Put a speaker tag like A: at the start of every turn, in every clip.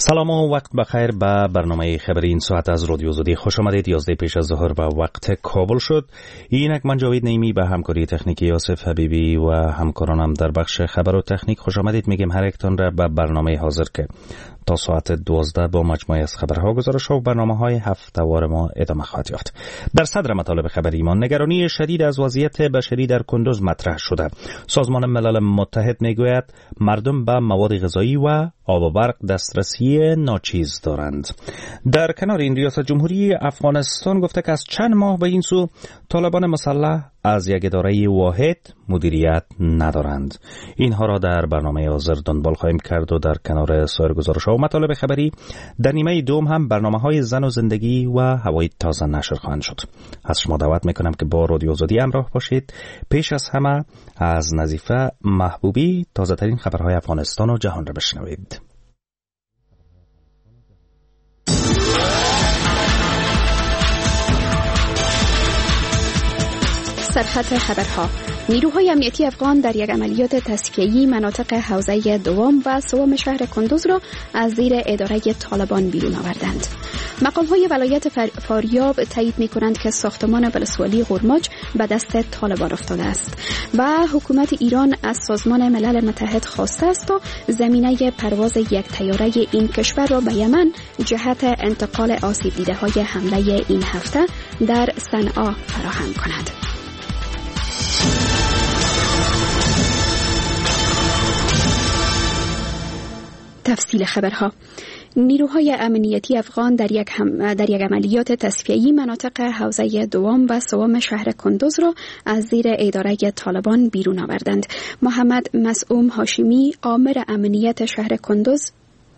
A: سلام و وقت بخیر به برنامه خبری این ساعت از رادیو زودی خوش آمدید. 11 پیش از ظهر به وقت کابل شد. اینک من جاوید نیمی به همکاری تکنیکی یاسف حبیبی و همکارانم در بخش خبر و تکنیک خوش آمدید میگیم هر یکتان را به برنامه حاضر که تا ساعت 12 با مجموعه از خبرها، گزارش‌ها و برنامه‌های هفته‌وار ما ادامه خواهد یافت. در صدر مطالب خبری ما نگرانی شدید از وضعیت بشری در کندوز مطرح شده. سازمان ملل متحد میگوید مردم به مواد غذایی و آب و برق دسترسی ناچیز دارند. در کنار این ریاست جمهوری افغانستان گفته که از چند ماه به این سو طالبان مسلح از یک اداره واحد مدیریت ندارند. اینها را در برنامه حاضر دنبال خواهیم کرد و در کنار سایر گزارش‌ها و مطالب خبری در نیمه دوم هم برنامه‌های زن و زندگی و هوای تازه نشر خواهند شد. از شما دعوت میکنم که با رادیو زودی همراه باشید. پیش از همه از نظیفه محبوبی تازه ترین خبرهای افغانستان و جهان را بشنوید.
B: سرخط خبرها: نیروهای امنیتی افغان در یک عملیات تصفیه‌ای مناطق حوزه دوم و سوم شهر کندوز را از زیر اداره طالبان بیرون آوردند. مقام‌های ولایت فاریاب تایید می‌کنند که ساختمان ولسوالی قرماج به دست طالبان افتاده است و حکومت ایران از سازمان ملل متحد خواسته است تا زمینه پرواز یک طیاره این کشور را به یمن جهت انتقال آسیب دیده‌های حمله این هفته در صنعا فراهم کند. تفصیل خبرها: نیروهای امنیتی افغان در یک عملیات تصفیه‌ای مناطق حوزه دوم و سوم شهر کندوز را از زیر اداره طالبان بیرون آوردند. محمد مسعوم هاشمی، آمر امنیت شهر کندوز،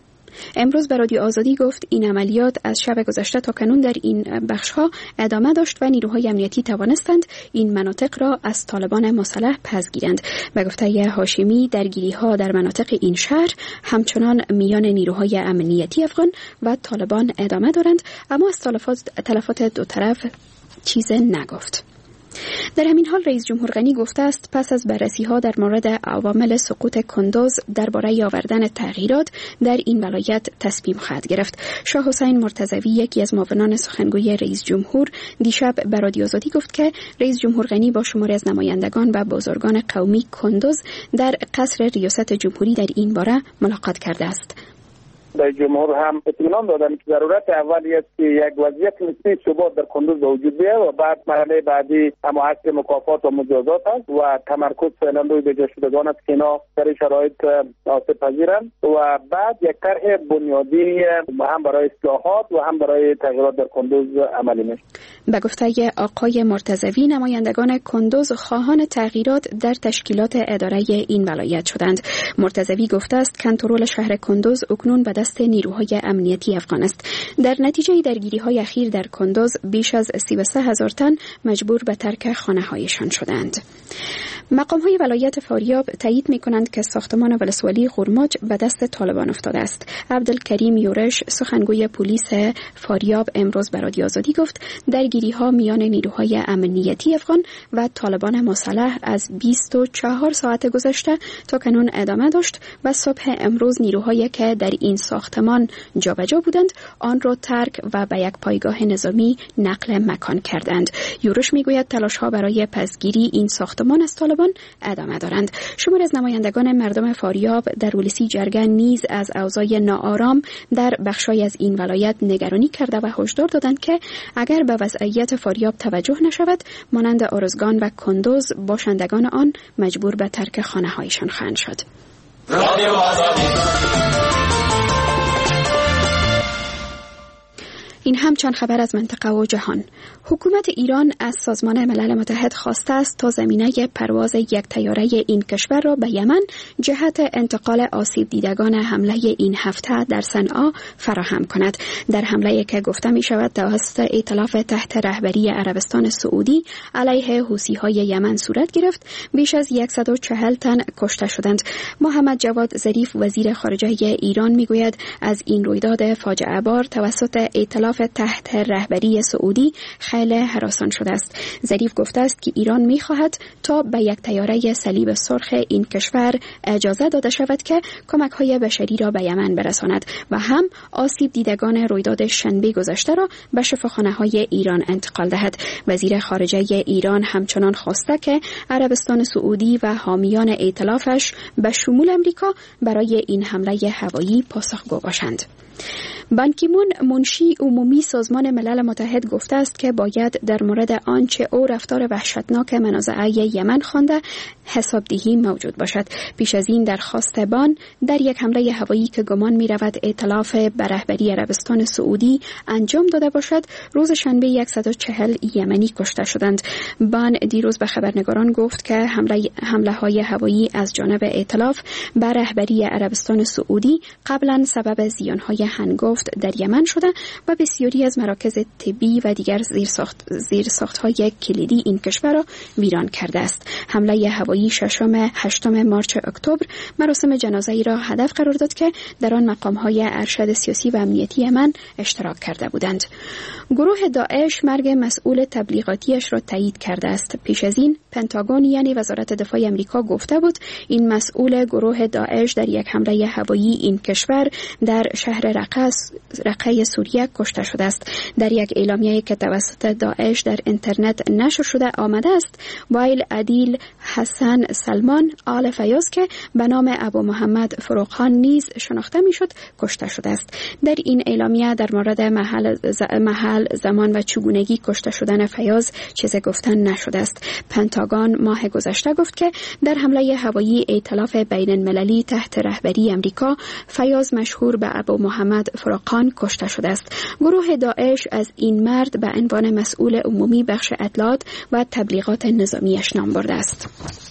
B: امروز به رادیو آزادی گفت این عملیات از شب گذشته تا کنون در این بخش‌ها ادامه داشت و نیروهای امنیتی توانستند این مناطق را از طالبان مسلح پس گیرند. به گفته هاشمی، درگیری‌ها در مناطق این شهر همچنان میان نیروهای امنیتی افغان و طالبان ادامه دارند، اما از تلفات دو طرف چیزی نگفت. در همین حال رئیس جمهور غنی گفته است پس از بررسی‌ها در مورد عوامل سقوط کندوز درباره آوردن تغییرات در این ولایت تصمیم خواهد گرفت. شاه حسین مرتضوی، یکی از معاونان سخنگوی رئیس جمهور، دیشب به رادیو آزادی گفت که رئیس جمهور غنی با شماری از نمایندگان و بزرگان قومی کندوز در قصر ریاست جمهوری در این باره ملاقات کرده است.
C: رئیس جمهور هم اطمینان دادن که ضرورت اولی است که یک وضعیت نسبی ثبات در کندوز به وجود بیاید و بعد مرحله بعدی اما عصر مکافات و مجازات است و تمرکز فعلا روی بجا شدگان است که اینا در شرایط آسیب پذیرند و بعد یک طرح بنیادی هم برای اصلاحات و هم برای تغییرات در کندوز عملی میشه.
B: به گفته آقای مرتضوی، نمایندگان کندوز خواهان تغییرات در تشکیلات اداره این ولایت شدند. مرتضوی گفته است کنترل شهر کندوز اکنون به دست نیروهای امنیتی افغان است. در نتیجه درگیری‌های اخیر در کندوز بیش از 33,000 تن مجبور به ترک خانه‌هایشان شدند. مقام‌های ولایت فاریاب تایید می‌کنند که ساختمان ولسوالی قرماج به دست طالبان افتاده است. عبدالکریم یورش، سخنگوی پلیس فاریاب، امروز به رادیو آزادی گفت درگیری‌ها میان نیروهای امنیتی افغان و طالبان مسلح از 24 ساعت گذشته تا کنون ادامه داشت و صبح امروز نیروهایی که در این ساختمان جابجا بودند آن را ترک و به یک پایگاه نظامی نقل مکان کردند. یورش میگوید تلاش‌ها برای پسگیری این ساختمان از طالبان ادامه دارند. شماری از نمایندگان مردم فاریاب در ولسی جرگه نیز از اوضاع ناآرام در بخشای از این ولایت نگرانی کرده و هشدار دادند که اگر به وضعیت فاریاب توجه نشود مانند ارزگان و کندوز باشندگان آن مجبور به ترک خانه‌هایشان خواهند شد. این هم چند خبر از منطقه و جهان. حکومت ایران از سازمان ملل متحد خواسته است تا زمینه پرواز یک طیاره این کشور را به یمن جهت انتقال آسیب دیدگان حمله این هفته در صنعا فراهم کند. در حمله که گفته می شود توسط ائتلاف تحت رهبری عربستان سعودی علیه حوثی‌های یمن صورت گرفت، بیش از 140 تن کشته شدند. محمد جواد ظریف، وزیر خارجه ایران، می گوید از این رویداد فاجعه بار توسط ائتلاف ائتلاف تحت رهبری سعودی خیلی هراسان شده است. ظریف گفته است که ایران می‌خواهد تا به یک طیاره صلیب سرخ این کشور اجازه داده شود که کمک‌های بشری را به یمن برساند و هم آسیب دیدگان رویداد شنبه گذشته را به شفاخانه‌های ایران انتقال دهد. وزیر خارجه ایران همچنان خواسته که عربستان سعودی و حامیان ائتلافش به شمول امریکا برای این حمله هوایی پاسخگو باشند. بان کی مون منشی عمومی سازمان ملل متحد گفته است که باید در مورد آنچه او رفتار وحشتناک منازعه یمن خوانده حسابدهی موجود باشد. پیش از این درخواست بان در یک حمله هوایی که گمان می رود ائتلاف به رهبری عربستان سعودی انجام داده باشد، روز شنبه 140 یمنی کشته شدند. بان دیروز به خبرنگاران گفت که حمله های هوایی از جانب ائتلاف به رهبری عربستان سعودی قبلا سبب زیانهای هنگفت در یمن شده و بسیاری از مراکز طبی و دیگر زیرساخت‌های کلیدی این کشور را ویران کرده است. حمله هوایی 6-8 مارس اکتبر مراسم جنازه‌ای را هدف قرار داد که در آن مقام‌های ارشد سیاسی و امنیتی یمن اشتراک کرده بودند. گروه داعش مرگ مسئول تبلیغاتیش را تایید کرده است. پیش از این پنتاگون یعنی وزارت دفاع آمریکا گفته بود این مسئول گروه داعش در یک حمله هوایی این کشور در شهر رقه سوریه کشته شده است. در یک اعلامیه که توسط داعش در اینترنت نشر شده آمده است وایل عدیل حسن سلمان آل فیاض که به نام ابو محمد فروخان نیز شناخته میشد کشته شده است. در این اعلامیه در مورد محل زمان و چگونگی کشته شدن فیاض چیزی گفتن نشده است. پنتاگون ماه گذشته گفت که در حمله هوایی ائتلاف بین المللی تحت رهبری امریکا فیاض مشهور به ابو محمد فروخان کشته شده است. گروه داعش از این مرد به عنوان مسئول عمومی بخش اطلاعات و تبلیغات نظامیش نام برده است.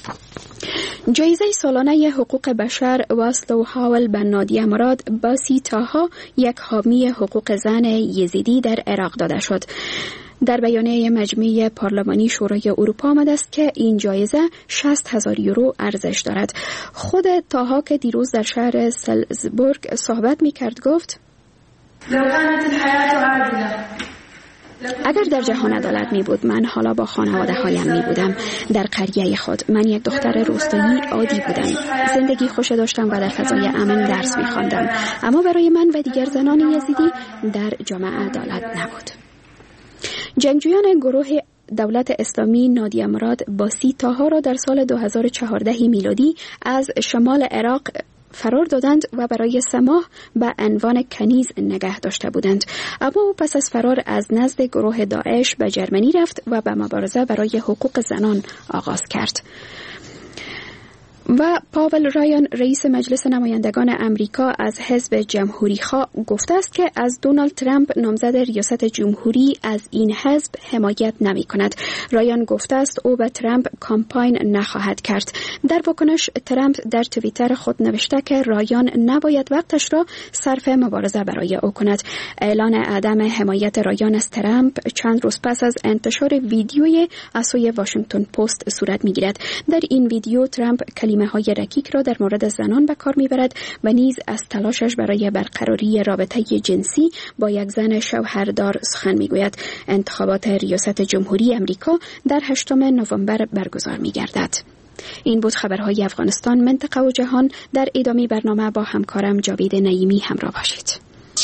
B: جایزه سالانه حقوق بشر واصل حاول به نادیه مراد باسی تاها یک حامی حقوق زن یزیدی در عراق داده شد. در بیانیه مجمع پارلمانی شورای اروپا آمده است که این جایزه 60,000 یورو ارزش دارد. خود تاها که دیروز در شهر سلزبورگ صحبت می‌کرد گفت اگر در جهان عدالت می بود من حالا با خانواده هایم می بودم در قریه خود. من یک دختر روستایی عادی بودم. زندگی خوش داشتم و در فضای امن درس می خواندم. اما برای من و دیگر زنان یزیدی در جامعه عدالت نبود. جنگجویان گروه دولت اسلامی نادیه مراد باسی تاها را در سال 2014 میلادی از شمال عراق فرار دادند و برای 3 ماه به عنوان کنیز نگه داشته بودند. اما او پس از فرار از نزد گروه داعش به جرمنی رفت و به مبارزه برای حقوق زنان آغاز کرد. و پاول رایان رئیس مجلس نمایندگان امریکا از حزب جمهوری‌خواه گفته است که از دونالد ترامپ نامزد ریاست جمهوری از این حزب حمایت نمی‌کند. رایان گفته است او به ترامپ کامپاین نخواهد کرد. در واکنش ترامپ در توییتر خود نوشته که رایان نباید وقتش را صرف مبارزه برای او کند. اعلان عدم حمایت رایان از ترامپ چند روز پس از انتشار ویدیوی از سوی واشنگتن پست صورت می‌گیرد. در این ویدیو ترامپ کلمه‌های رکیک را در مورد زنان به کار می‌برد و نیز از تلاشش برای برقراری رابطه جنسی با یک زن شوهردار سخن می‌گوید. انتخابات ریاست جمهوری امریکا در 8 نوامبر برگزار می‌گردد. این بود خبرهای افغانستان، منطقه و جهان. در ادامه برنامه با همکارم جاوید نعیمی همراه باشید.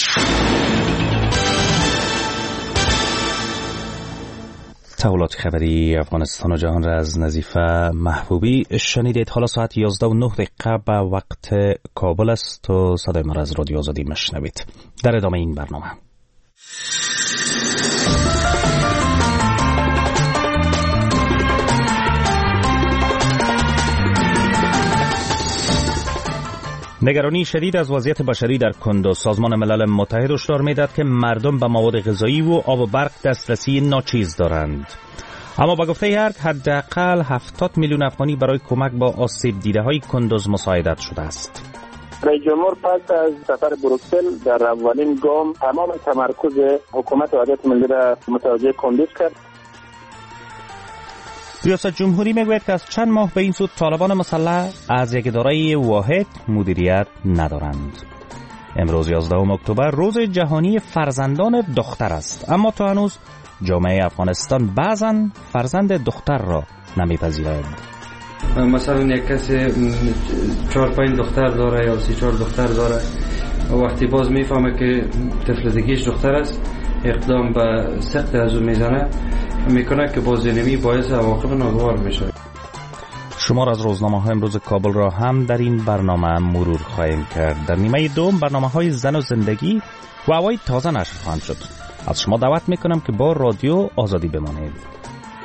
A: تحولات خبری افغانستان و جهان را از نظیفه محبوبی شنیدید. حالا ساعت 11:09 به وقت کابل است و صدای ما را از رادیو آزادی مشنوید. در ادامه این برنامه نگرانی شدید از وضعیت بشری در کندوز. سازمان ملل متحد هشدار می‌دهد که مردم به مواد غذایی و آب و برق دسترسی ناچیز دارند. اما با گفته هرک حداقل 70 میلیون افغانی برای کمک با آسیب دیده‌های کندوز مساعدت شده است.
C: رئیس جمهور پس از سفر بروکسل در اولین گام تمام تمرکز حکومت وحدت ملی را متوجه کندوز کرد.
A: ریاست جمهوری میگوید که از چند ماه به این سو طالبان مسلح از یک اداره واحد مدیریت ندارند. امروز 11 اکتبر روز جهانی فرزندان دختر است، اما تا هنوز جامعه افغانستان بعضاً فرزند دختر را نمیپذیرد.
D: مثلا یک کسی 4-5 دختر داره یا 3-4 دختر داره، وقتی باز میفهمه که طفل دیگه‌اش دختر است، اقدام به سخت از او میزنه، میکنه که باز نمی باعث عواقب ناگوار میشه.
A: شمار از روزنامه‌های امروز کابل را هم در این برنامه مرور خواهیم کرد. در نیمه دوم برنامه‌های زن و زندگی و هوای تازه نشر خواهند شد. از شما دعوت میکنم که با رادیو آزادی بمانید.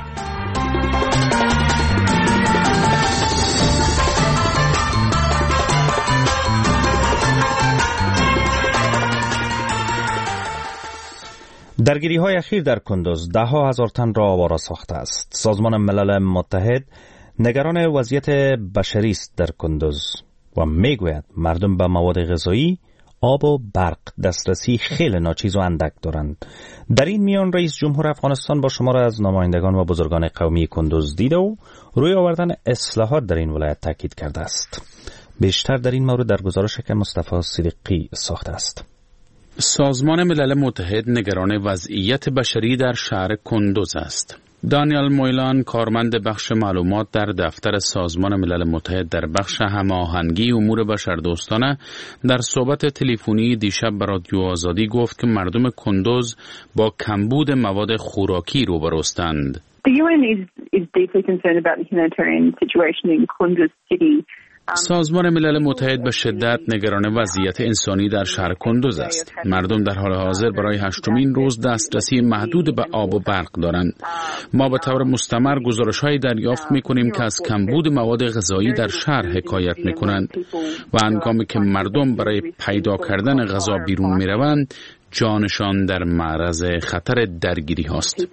A: درگیری‌های اخیر در کندوز 10,000 تن را آواره ساخته است. سازمان ملل متحد نگران وضعیت بشری است در کندوز و میگوید مردم به مواد غذایی، آب و برق دسترسی خیلی ناچیز و اندک دارند. در این میان رئیس جمهور افغانستان با شمار از نمایندگان و بزرگان قومی کندوز دیده و روی آوردن اصلاحات در این ولایت تاکید کرده است. بیشتر در این مورد در گزارشی که مصطفی صدیقی ساخته است.
E: سازمان ملل متحد نگران وضعیت بشری در شهر کندوز است. دانیال مویلان، کارمند بخش معلومات در دفتر سازمان ملل متحد در بخش هماهنگی امور بشردوستانه، در صحبت تلفنی دیشب به رادیو آزادی گفت که مردم کندوز با کمبود مواد خوراکی روبروستند.
F: The UN is deeply concerned about the humanitarian situation in Kunduz city.
E: سازمان ملل متحد به شدت نگران وضعیت انسانی در شهر کندوز است. مردم در حال حاضر برای 8مین روز دسترسی محدود به آب و برق دارند. ما به طور مستمر گزارش‌هایی دریافت می‌کنیم که از کمبود مواد غذایی در شهر حکایت می‌کنند و هنگامی که مردم برای پیدا کردن غذا بیرون می‌روند، جانشان در معرض خطر درگیری هاست.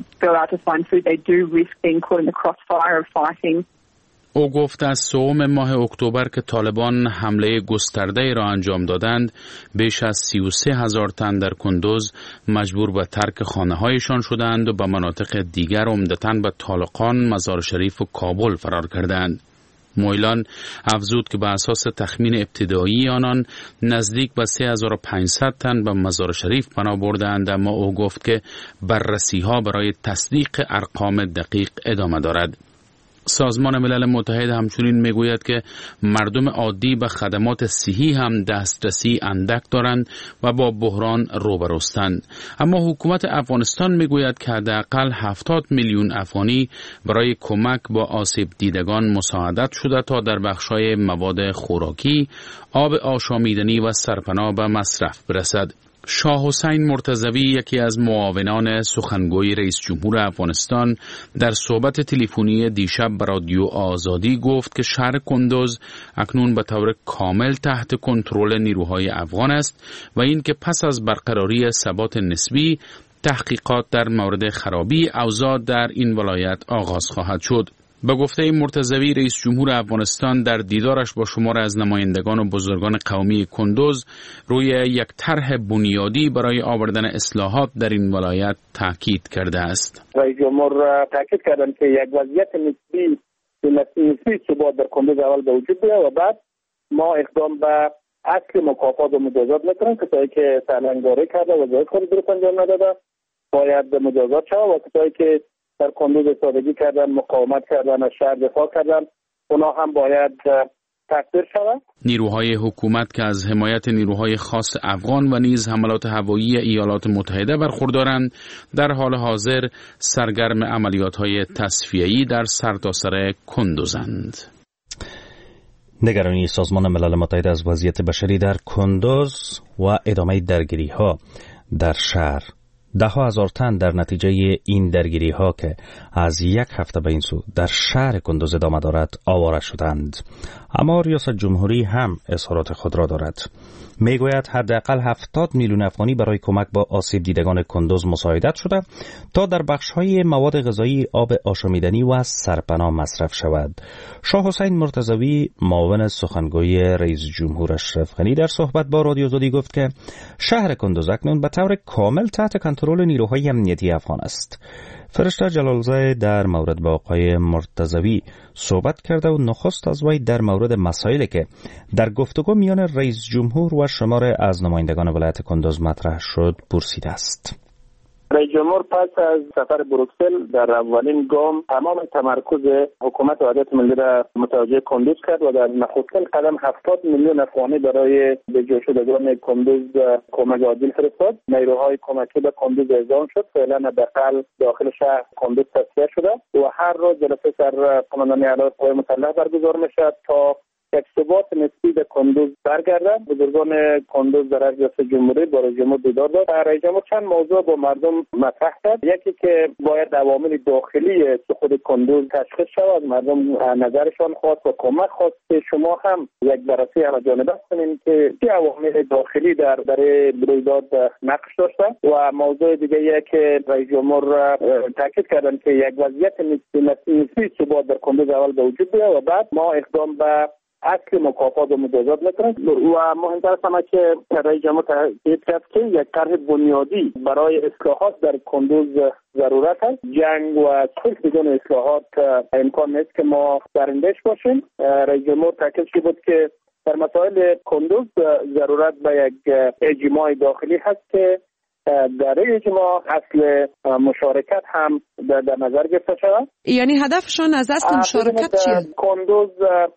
E: او گفت از 3 ماه اکتبر که طالبان حمله گسترده را انجام دادند، بیش از 33,000 تن در کندوز مجبور به ترک خانه‌هایشان شدند و به مناطق دیگر عمدتاً به طالقان، مزار شریف و کابل فرار کردند. مویلان افزود که به اساس تخمین ابتدایی آنان نزدیک به 3500 تن به مزار شریف پناه بردند، اما او گفت که بررسی‌ها برای تصدیق ارقام دقیق ادامه دارد. سازمان ملل متحد همچنین میگوید که مردم عادی به خدمات صحی هم دسترسی اندک دارند و با بحران روبروستند. اما حکومت افغانستان میگوید که حداقل 70 میلیون افغانی برای کمک با آسیب دیدگان مساعدت شده تا در بخش‌های مواد خوراکی، آب آشامیدنی و سرپناه به مصرف برسد. شاه حسین مرتضوی، یکی از معاونان سخنگوی رئیس جمهور افغانستان، در صحبت تلفنی دیشب به رادیو آزادی گفت که شهر کندوز اکنون به طور کامل تحت کنترل نیروهای افغان است و این که پس از برقراری ثبات نسبی تحقیقات در مورد خرابی اوضاع در این ولایت آغاز خواهد شد. به گفته مرتضوی، رئیس جمهور افغانستان در دیدارش با شمار از نمایندگان و بزرگان قومی کندوز روی یک طرح بنیادی برای آوردن اصلاحات در این ولایت تاکید کرده است.
C: رئیس جمهور تاکید کردند که یک وضعیت نسبی ثبات در کندوز اول به وجود بیاید و بعد ما اقدام به اصل مکافات و مجازات میکنیم. کسایی که سرلنگاری کرده و وظایف خود درست انجام نداده باید مجازات شود و کسایی که در کندوز ایستادگی کردن، مقاومت کردن، از شهر دفاع کردن، اونا هم باید تکفیر شود. نیروهای
E: حکومت که از حمایت نیروهای خاص افغان و نیز حملات هوایی ایالات متحده برخوردارند، در حال حاضر سرگرم عملیات‌های تصفیه‌ای در سرتاسر کندوزند.
A: نگرانی سازمان ملل متحد از وضعیت بشری در کندوز و ادامه درگیری‌ها در شهر. 10,000 تن در نتیجه این درگیری ها که از یک هفته به این سو در شهر کندوز ادامه دارد آواره شدند. اما ریاست جمهوری هم اظهارات خود را دارد. میگوید حداقل 70 میلیون افغانی برای کمک با آسیب دیدگان کندوز مساعدت شده تا در بخش‌های مواد غذایی، آب آشامیدنی و سرپناه مصرف شود. شاه حسین مرتضوی، معاون سخنگوی رئیس جمهور اشرف غنی، در صحبت با رادیو آزادی گفت که شهر کندوز اکنون به طور کامل تحت کنترل کنترل نیروهای امنیتی افغان است. فرشته جلالزاده در مورد با آقای مرتضوی صحبت کرده و نخست از وی در مورد مسائلی که در گفتگو میان رئیس جمهور و شمار از نمایندگان ولایت کندوز مطرح شد پرسیده است.
C: رئیس جمهور پس از سفر بروکسل در اولین گام تمام تمرکز حکومت وحدت ملی را متوجه کندوز کرد و در نخستین قدم 70 میلیون افغانی برای بجا شدگان کندوز کمک عاجل فرستاد. نیروهای کمکی به کندوز اعزام شد. فعلا حداقل داخل شهر کندوز تسخیر شده و هر روز جلسه سر قماندانی اعلی قوای مسلح برگزار میشد تا یک ثبات نسبی به کندوز برگردد. بزرگان کندوز در ریاست جمهوری با رئیس جمهور دیدار داشت. رئیس جمهور چند موضوع با مردم مطرح کرد. یکی که باید عوامل داخلی سقوط کندوز تشخیص شود، مردم نظرشان خواست و کمک خواست که شما هم یک بررسی همه‌جانبه کنید که چه عوامل داخلی در رویداد نقش داشته. و موضوع دیگه که رئیس جمهور تاکید کردند که یک وضعیت نسبی ثبات در کندوز اول به وجود بیاید و بعد ما اقدام به اصل مکافات و مجازات میکنند. و مهمتر از همه که رئیس جمهور تاکید کرد که یک طرح بنیادی برای اصلاحات در کندوز ضرورت است. جنگ و صلح بدون اصلاحات امکان نیست که ما درندش باشیم. رئیس جمهور تاکید شده بود که در مسائل کندوز ضرورت به یک اجماع داخلی هست که در اجماع اصل مشارکت هم در نظر گرفته شود.
G: یعنی هدفشان از اصل مشارکت چیه؟
C: کندوز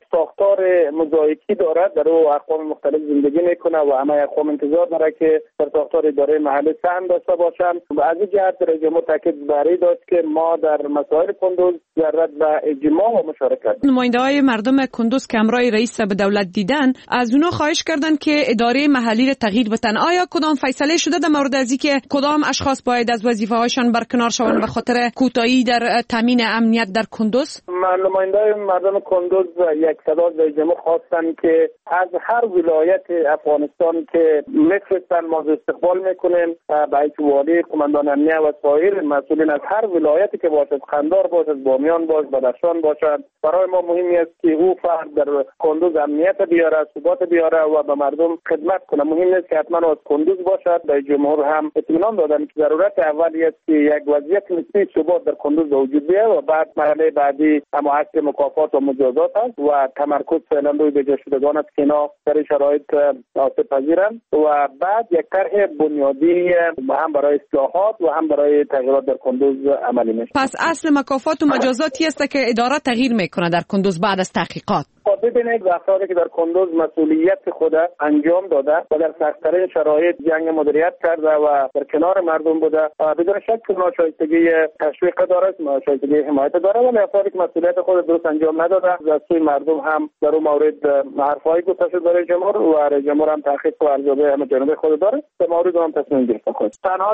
C: ساختار موزاییکی دارد، در او اقوام مختلف زندگی میکنه و همه اقوام انتظار داره که در ساختار اداره محلی سهم داشته باشند. و از این جهت رئیس جمهور تاکید بر این داشت که ما در مسائل کندوز ضرورت به اجماع و مشارکت.
G: نماینده‌های مردم کندوز که امرای رئیس به دولت دیدن، از اونها خواهش کردن که اداره محلی را تغییر بدن. آیا کدام فیصله شده در مورد از که کدام اشخاص باید از وظیفه‌هاشان برکنار شوند به خاطر کوتاهی در تامین امنیت در کندوز؟
C: نماینده‌های مردم کندوز یک صدا رئیس جمهور خواستند که از هر ولایت افغانستان که میفرستن ما استقبال میکنیم. باید والی، قماندان امنیت و سایر مسئولین از هر ولایتی که باشد، قندار باشد، بامیان باشد، بدخشان باشد، برای ما مهم است که او فرد در کندوز امنیت بیاره، ثبات بیاره و به مردم خدمت کنه. مهم است که حتما از کندوز باشد. رئیس جمهور هم اطمینان دادن که ضرورت اولی است که یک وضعیت نسبی ثبات در کندوز به وجود بیاید و بعد مرحله بعدی اما اصل مکافات و مجازات است و تمرکز فعلا روی بجا شدگان است که اینا در شرایط آسیب پذیرند و بعد یک طرح بنیادی هم برای اصلاحات و هم برای تغییرات در کندوز عملی میشه.
G: پس اصل مکافات و مجازاتی است که اداره تغییر میکنه در کندوز بعد از تحقیقات.
C: ببینید افرادی که در کندوز مسئولیت خود انجام داده و در سخت‌ترین شرایط جنگ مدیریت کرده و در کنار مردم بوده، بدون شک که شایستگی تشویق داره، شایستگی حمایت داره. ولی افرادی که مسئولیت خود درست انجام نداده از سوی مردم هم در اون مورد حرفایی گفته شد برای جمهور و رئیس جمهور هم تحقیق و ارزیابی همه جانبه خود داره. در مورد هم تصمیم گرفته خود. تنها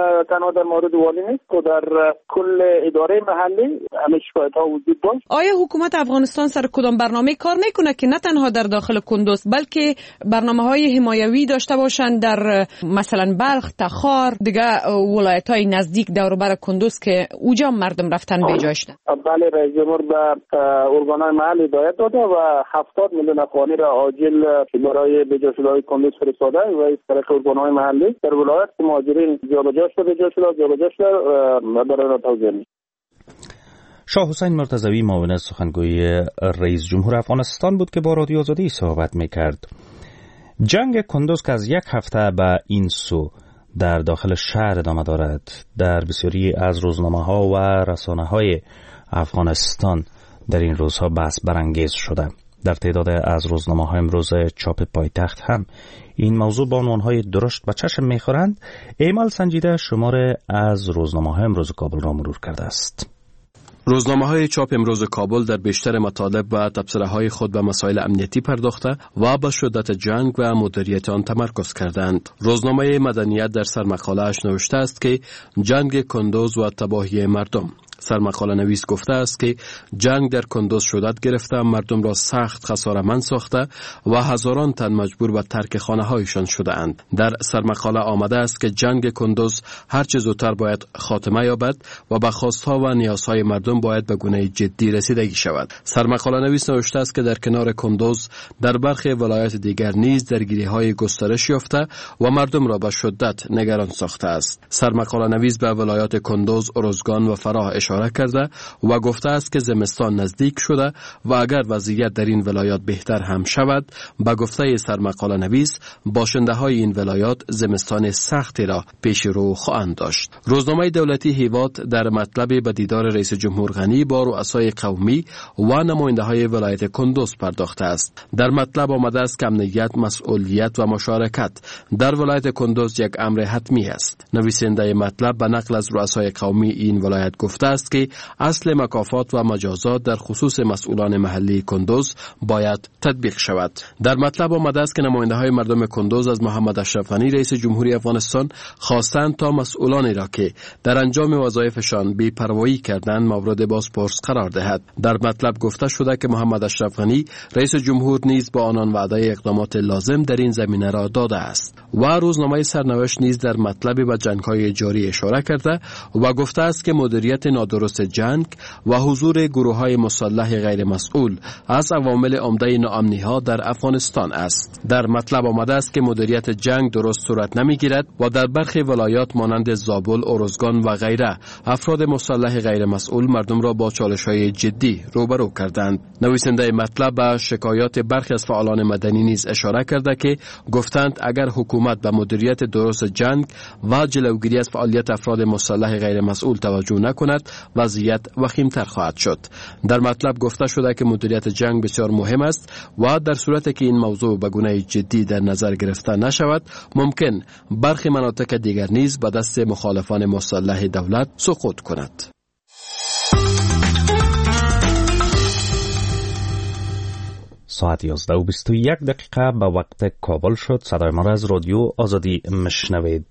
C: در مورد والی نیست که در کل اداره محلی همه شکایت‌ها وجود داشت.
G: آیا حکومت افغانستان سر کدام برنامه کار میکنه که نه تنها در داخل کندوز بلکه برنامه‌های حمایوی داشته باشند در مثلا بلخ، تخار، دیگه ولایت‌های نزدیک دور و بر کندوز که اوجا مردم رفتن بجاشتن؟
C: بله، رئیس جمهور به ارگان‌های محلی هدایت داده و 70 میلیون افغانی را عاجل برای بجا شدن کندوز فرستاده و از طریق ارگان‌های محلی در ولایت که مهاجرین جابجا شده برای توزیع.
A: شاه حسین مرتضوی معاون سخنگوی رئیس جمهور افغانستان بود که با رادیو آزادی صحبت میکرد. جنگ کندوز که از یک هفته به این سو در داخل شهر ادامه دارد، در بسیاری از روزنامه‌ها و رسانه‌های افغانستان در این روزها بحث برانگیز شده. در تعداد از روزنامه‌ها امروز چاپ پایتخت هم این موضوع با عنوان‌های درشت به چشم می‌خورند. ایمال سنجیده شمار از روزنامه‌های امروز کابل را مرور کرده است.
H: روزنامه‌های چاپ امروز کابل در بیشتر مطالب و تبصره‌های خود به مسائل امنیتی پرداخته و به شدت جنگ و مدیریت آن تمرکز کردند. روزنامه مدنیت در سرمقاله‌اش نوشته است که جنگ کندوز و تباهی مردم سرمقاله نویس گفته است که جنگ در کندوز شدت گرفته، مردم را سخت خساره‌مند ساخته و هزاران تن مجبور به ترک خانه‌هایشان شده اند. در سرمقاله آمده است که جنگ کندوز هر چه زودتر باید خاتمه یابد و به خواست‌ها و نیازهای مردم باید به گونه جدی رسیدگی شود. سرمقاله نویس نوشته است که در کنار کندوز در برخی ولایات دیگر نیز درگیری‌های گسترش یافته و مردم را به شدت نگران ساخته است. سرمقاله نویس به ولایات کندوز، ارزگان و فراه اشاره کرده و گفته است که زمستان نزدیک شده و اگر وضعیت در این ولایات بهتر هم شود، به گفته سرمقاله نویس باشنده‌های این ولایات زمستان سختی را پیش رو خواهند داشت. روزنامه دولتی هیوات در مطلب به دیدار رئیس جمهور غنی با رؤسای قومی و نماینده‌های ولایت کندوز پرداخته است. در مطلب آمده است که امنیت، مسئولیت و مشارکت در ولایت کندوز یک امر حتمی است. نویسنده مطلب به نقل از رؤسای قومی این ولایت گفته است که اصل مکافات و مجازات در خصوص مسئولان محلی کندوز باید تطبیق شود. در مطلب آمده است که نماینده‌های مردم کندوز از محمد اشرف غنی رئیس جمهوری افغانستان خواستند تا مسئولانی را که در انجام وظایفشان بی‌پروایی کردند مورد بازپرس قرار دهد. در مطلب گفته شده که محمد اشرف غنی رئیس جمهور نیز با آنان وعده اقدامات لازم در این زمینه را داده است. و روزنامه سرنوشت نیز در مطلب به جنگ‌های جاری اشاره کرده و گفته است که مدیریت نادرست جنگ و حضور گروه‌های مسلح غیر مسئول از عوامل عمده ناامنی‌ها در افغانستان است. در مطلب آمده است که مدیریت جنگ درست صورت نمی‌گیرد و در برخی ولایات مانند زابل، ارزگان و غیره افراد مسلح غیر مسئول مردم را با چالش‌های جدی روبرو کردند. نویسنده مطلب به شکایات برخی از فعالان مدنی نیز اشاره کرده که گفتند اگر حکومت به مدیریت درست جنگ و جلوگیری از فعالیت افراد مسلح غیر مسئول توجه نکند، وضعیت وخیم‌تر خواهد شد. در مطلب گفته شده که مدیریت جنگ بسیار مهم است و در صورتی که این موضوع به گونه جدی در نظر گرفته نشود، ممکن برخی مناطق دیگر نیز به دست مخالفان مسلح دولت سقوط کند.
A: ساعت 11:21 به وقت کابل شد. صدای ما را از رادیو آزادی مشنوید.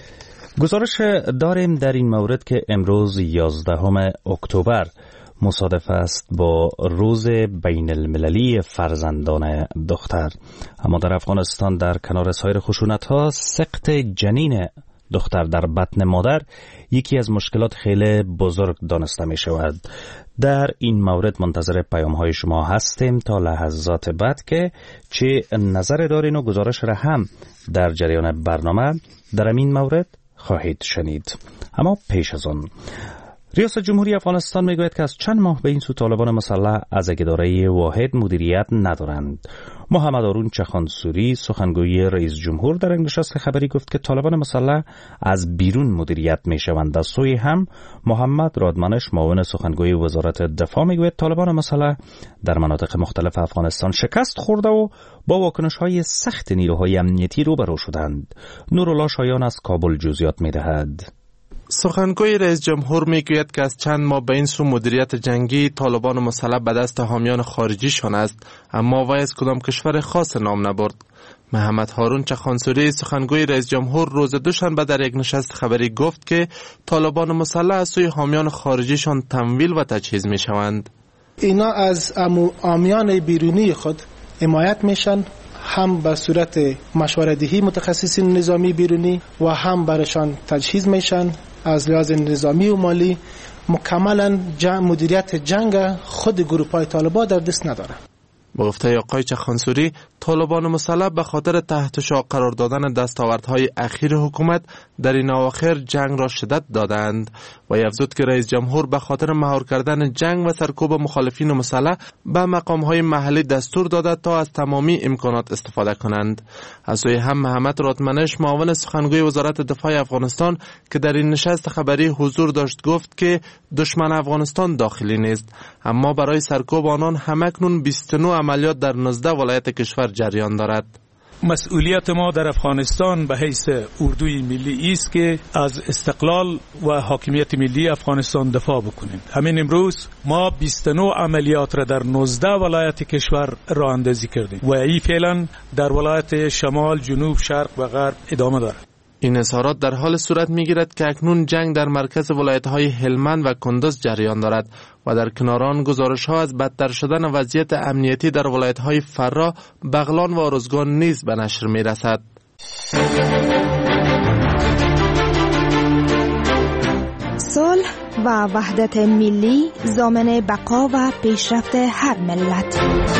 A: گزارش داریم در این مورد که امروز 11 اکتبر مصادف است با روز بین المللی فرزندان دختر. اما در افغانستان در کنار سایر خشونت‌ها سقط جنین دختر در بطن مادر یکی از مشکلات خیلی بزرگ دانسته می شود. در این مورد منتظر پیام های شما هستیم تا لحظات بعد که چه نظر دارین و گزارش را هم در جریان برنامه در این مورد خواهید شنید. اما پیش از آن ریاست جمهوری افغانستان میگوید که از چند ماه به این سو طالبان مسلح از اداره واحد مدیریت ندارند. محمد هارون چخانسوری سخنگوی رئیس جمهور در نشست خبری گفت که طالبان مسلح از بیرون مدیریت میشوند. از سوی هم محمد رادمنش معاون سخنگوی وزارت دفاع میگوید طالبان مسلح در مناطق مختلف افغانستان شکست خورده و با واکنش‌های سخت نیروهای امنیتی روبرو شدند. نورالله شایان از کابل جزئیات میدهد.
I: سخنگوی رئیس جمهور میگوید که از چند ماه به این سو مدیریت جنگی طالبان مسلح به دست حامیان خارجیشان است، اما وی از کدام کشور خاص نام نبرد. محمد هارون چخانسوری سخنگوی رئیس جمهور روز دوشنبه در یک نشست خبری گفت که طالبان مسلح از سوی حامیان خارجیشان تمویل و تجهیز میشوند.
J: اینا از حامیان بیرونی خود حمایت میشن، هم به صورت مشوره‌دهی متخصصین نظامی بیرونی و هم برشان تجهیز میشن از لحاظ نظامی و مالی. مکملا مدیریت جنگ خود گروه‌های طالبان در دست نداره.
I: با گفته آقای چخانسوری طالبان مسلح به خاطر تحت شعار قرار دادن دستاوردهای اخیر حکومت در این اواخر جنگ را شدت دادند و افزود که رئیس جمهور به خاطر مهار کردن جنگ و سرکوب مخالفین مسلح به مقامهای محلی دستور داده تا از تمامی امکانات استفاده کنند. از سوی هم محمد رادمنش معاون سخنگوی وزارت دفاع افغانستان که در این نشست خبری حضور داشت گفت که دشمن افغانستان داخلی نیست، اما برای سرکوب آنان همکنون 29 عملیات در 19 ولایت کشور جریان دارد.
K: مسئولیت ما در افغانستان به حیث اردوی ملی است که از استقلال و حاکمیت ملی افغانستان دفاع بکنیم. همین امروز ما 29 عملیات را در 19 ولایت کشور راه اندازی کردیم و این فعلا در ولایت شمال، جنوب، شرق و غرب ادامه دارد.
I: این اظهارات در حال صورت می‌گیرد که اکنون جنگ در مرکز ولایت‌های هلمند و کندوز جریان دارد و در کنار آن گزارش‌ها از بدتر شدن وضعیت امنیتی در ولایت‌های فرا، بغلان و ارزگان نیز به نشر می‌رسد.
L: صلح و وحدت ملی ضامن بقا و پیشرفت هر ملت.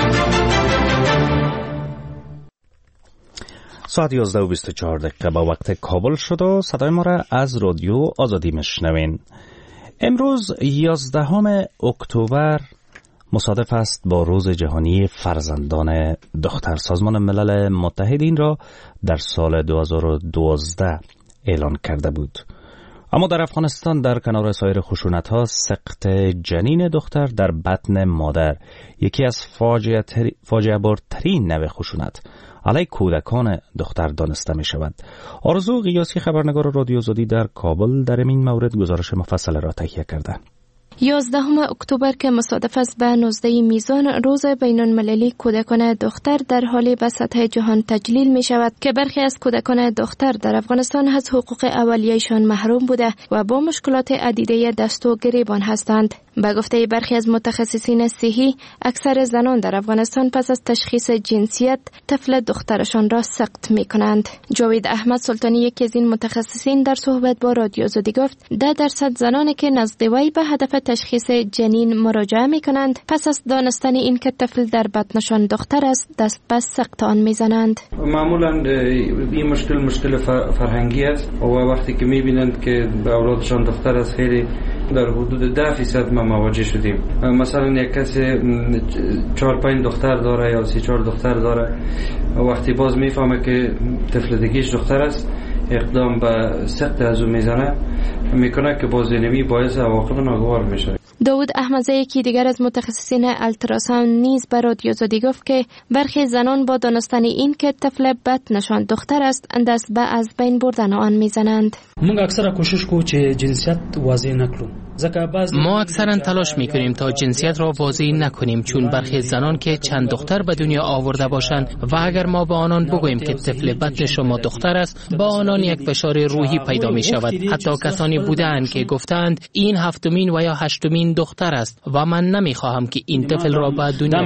A: ساعت 11:24 با وقت کابل شد و صدای ما را از رادیو آزادی میشنوین. امروز 11 اکتبر مصادف است با روز جهانی فرزندان دختر. سازمان ملل متحد این را در سال 2012 اعلان کرده بود. اما در افغانستان در کنار سایر خشونت‌ها، سقط جنین دختر در بطن مادر یکی از فاجعه بارترین نوع خشونت علیه کودکان دختر دانسته می شود. آرزو قیاسی، خبرنگار رادیو آزادی در کابل، در این مورد گزارش مفصل را تهیه کرده.
M: 11 اکتبر که مصادف است به 19 میزان روز بین المللی کودکان دختر، در حالی به سطح جهان تجلیل می شود که برخی از کودکان دختر در افغانستان از حقوق اولیه‌شان محروم بوده و با مشکلات عدیده دست و گریبان هستند. به گفته برخی از متخصصین صحی، اکثر زنان در افغانستان پس از تشخیص جنسیت طفل دخترشان را سقط می کنند. جاوید احمد سلطانی، یکی از این متخصصین، در صحبت با رادیو آزادی گفت 10% زنانی که نزد وی به هدف تشخیص جنین مراجعه می کنند، پس از دانستن این که طفل در بطنشان دختر است، دست به سقط آن می زنند.
D: معمولا این مشکل فرهنگی است و وقتی که می بینند که اولادشان دختر است، خیلی در حدود 10% ما مواجه شدیم. مثلا یک کسی 4-5 دختر داره یا 3-4 دختر داره، وقتی باز میفهمه که طفل دیگه‌اش دختر است، اقدام به سقط از او میزنه، میکنه که باز اینمی باعث عواقب ناگوار میشه.
M: داود احمدزی، یکی دیگر از متخصصین التراساوند، نیز به رادیو آزادی گفت که برخی زنان با دانستن این که طفل بطنشان دختر است، دست به از بین بردن آن میزنند.
N: ما اکثرا تلاش میکنیم تا جنسیت را واضح نکنیم، چون برخی زنان که چند دختر به دنیا آورده باشند و اگر ما به آنان بگوییم که طفل بطن شما دختر است، با آنان یک فشار روحی پیدا می شود. حتی کسانی بودند که گفتند این 7مین و یا 8مین دختر است و من نمیخواهم که این طفل را به دنیا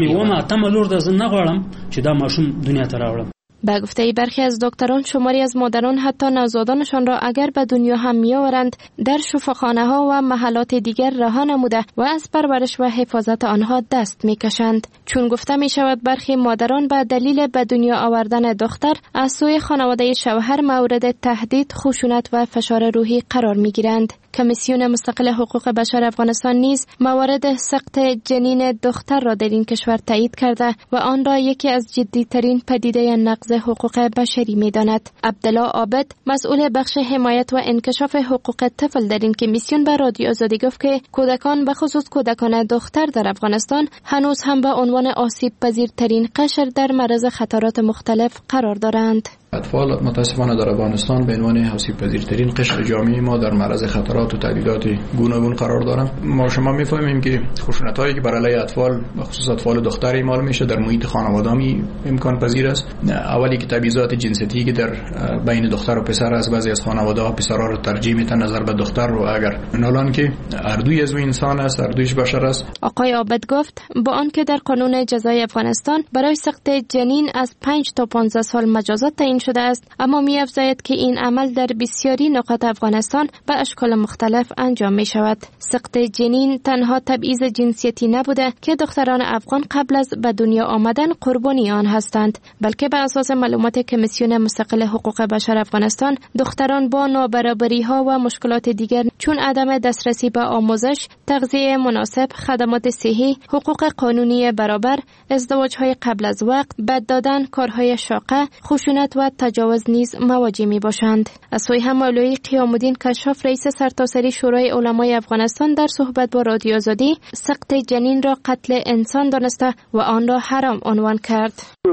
N: بیاورم.
M: به گفته برخی از دکتران، شماری از مادران حتی نوزادانشان را اگر به دنیا هم میآورند، در شفاخانه ها و محلات دیگر رها نموده و از پرورش و حفاظت آنها دست میکشند. چون گفته می شود برخی مادران به دلیل به دنیا آوردن دختر از سوی خانواده شوهر مورد تهدید، خشونت و فشار روحی قرار می گیرند. کمیسیون مستقل حقوق بشر افغانستان نیز موارد سقط جنین دختر را در این کشور تایید کرده و آن را یکی از جدی‌ترین پدیده نقض حقوق بشری می‌داند. عبدالله عابد، مسئول بخش حمایت و انکشاف حقوق طفل در این کمیسیون، به رادیو آزادی گفت که کودکان، به خصوص کودکان دختر در افغانستان، هنوز هم به عنوان آسیب پذیرترین قشر در معرض خطرات مختلف قرار دارند.
O: اطفال متاسفانه در افغانستان به عنوان آسیب پذیرترین قشر جامعه ما در معرض خطرات و تهدیدات گوناگون قرار دارند. ما شما می‌فهمیم که خشونت‌هایی که بر علیه اطفال، به خصوص اطفال دختر اعمال میشه، در محیط خانواده‌ای امکان پذیر است. اولی که تبعیضات جنسیتی که در بین دختر و پسر است، بعضی از خانواده‌ها پسرها رو ترجیح میدن نظر به دختر رو، اگر نالان که هر دوی از انسان است، هر دویش بشر است.
M: آقای عابد گفت با آنکه در قانون جزای افغانستان برای سقط جنین از 5 تا 15 سال مجازات تعیین شده است، اما می‌افزاید که این عمل در بسیاری نقاط افغانستان به اشکال مختلف انجام می شود. سقط جنین تنها تبعیض جنسیتی نبوده که دختران افغان قبل از به دنیا آمدن قربانی آن هستند، بلکه به اساس معلومات کمیسیون مستقل حقوق بشر افغانستان، دختران با نابرابری‌ها و مشکلات دیگر چون عدم دسترسی به آموزش، تغذیه مناسب، خدمات صحی، حقوق قانونی برابر، ازدواج‌های قبل از وقت، بد دادن، کارهای شاقه، خشونت و تجاوز نیز مواجه می‌باشند. از سوی هم مولوی قیام الدین کشاف، رئیس سرتاسری شورای علمای افغانستان، در صحبت با رادیو آزادی سقط جنین را قتل انسان دانسته و آن را حرام عنوان کرد.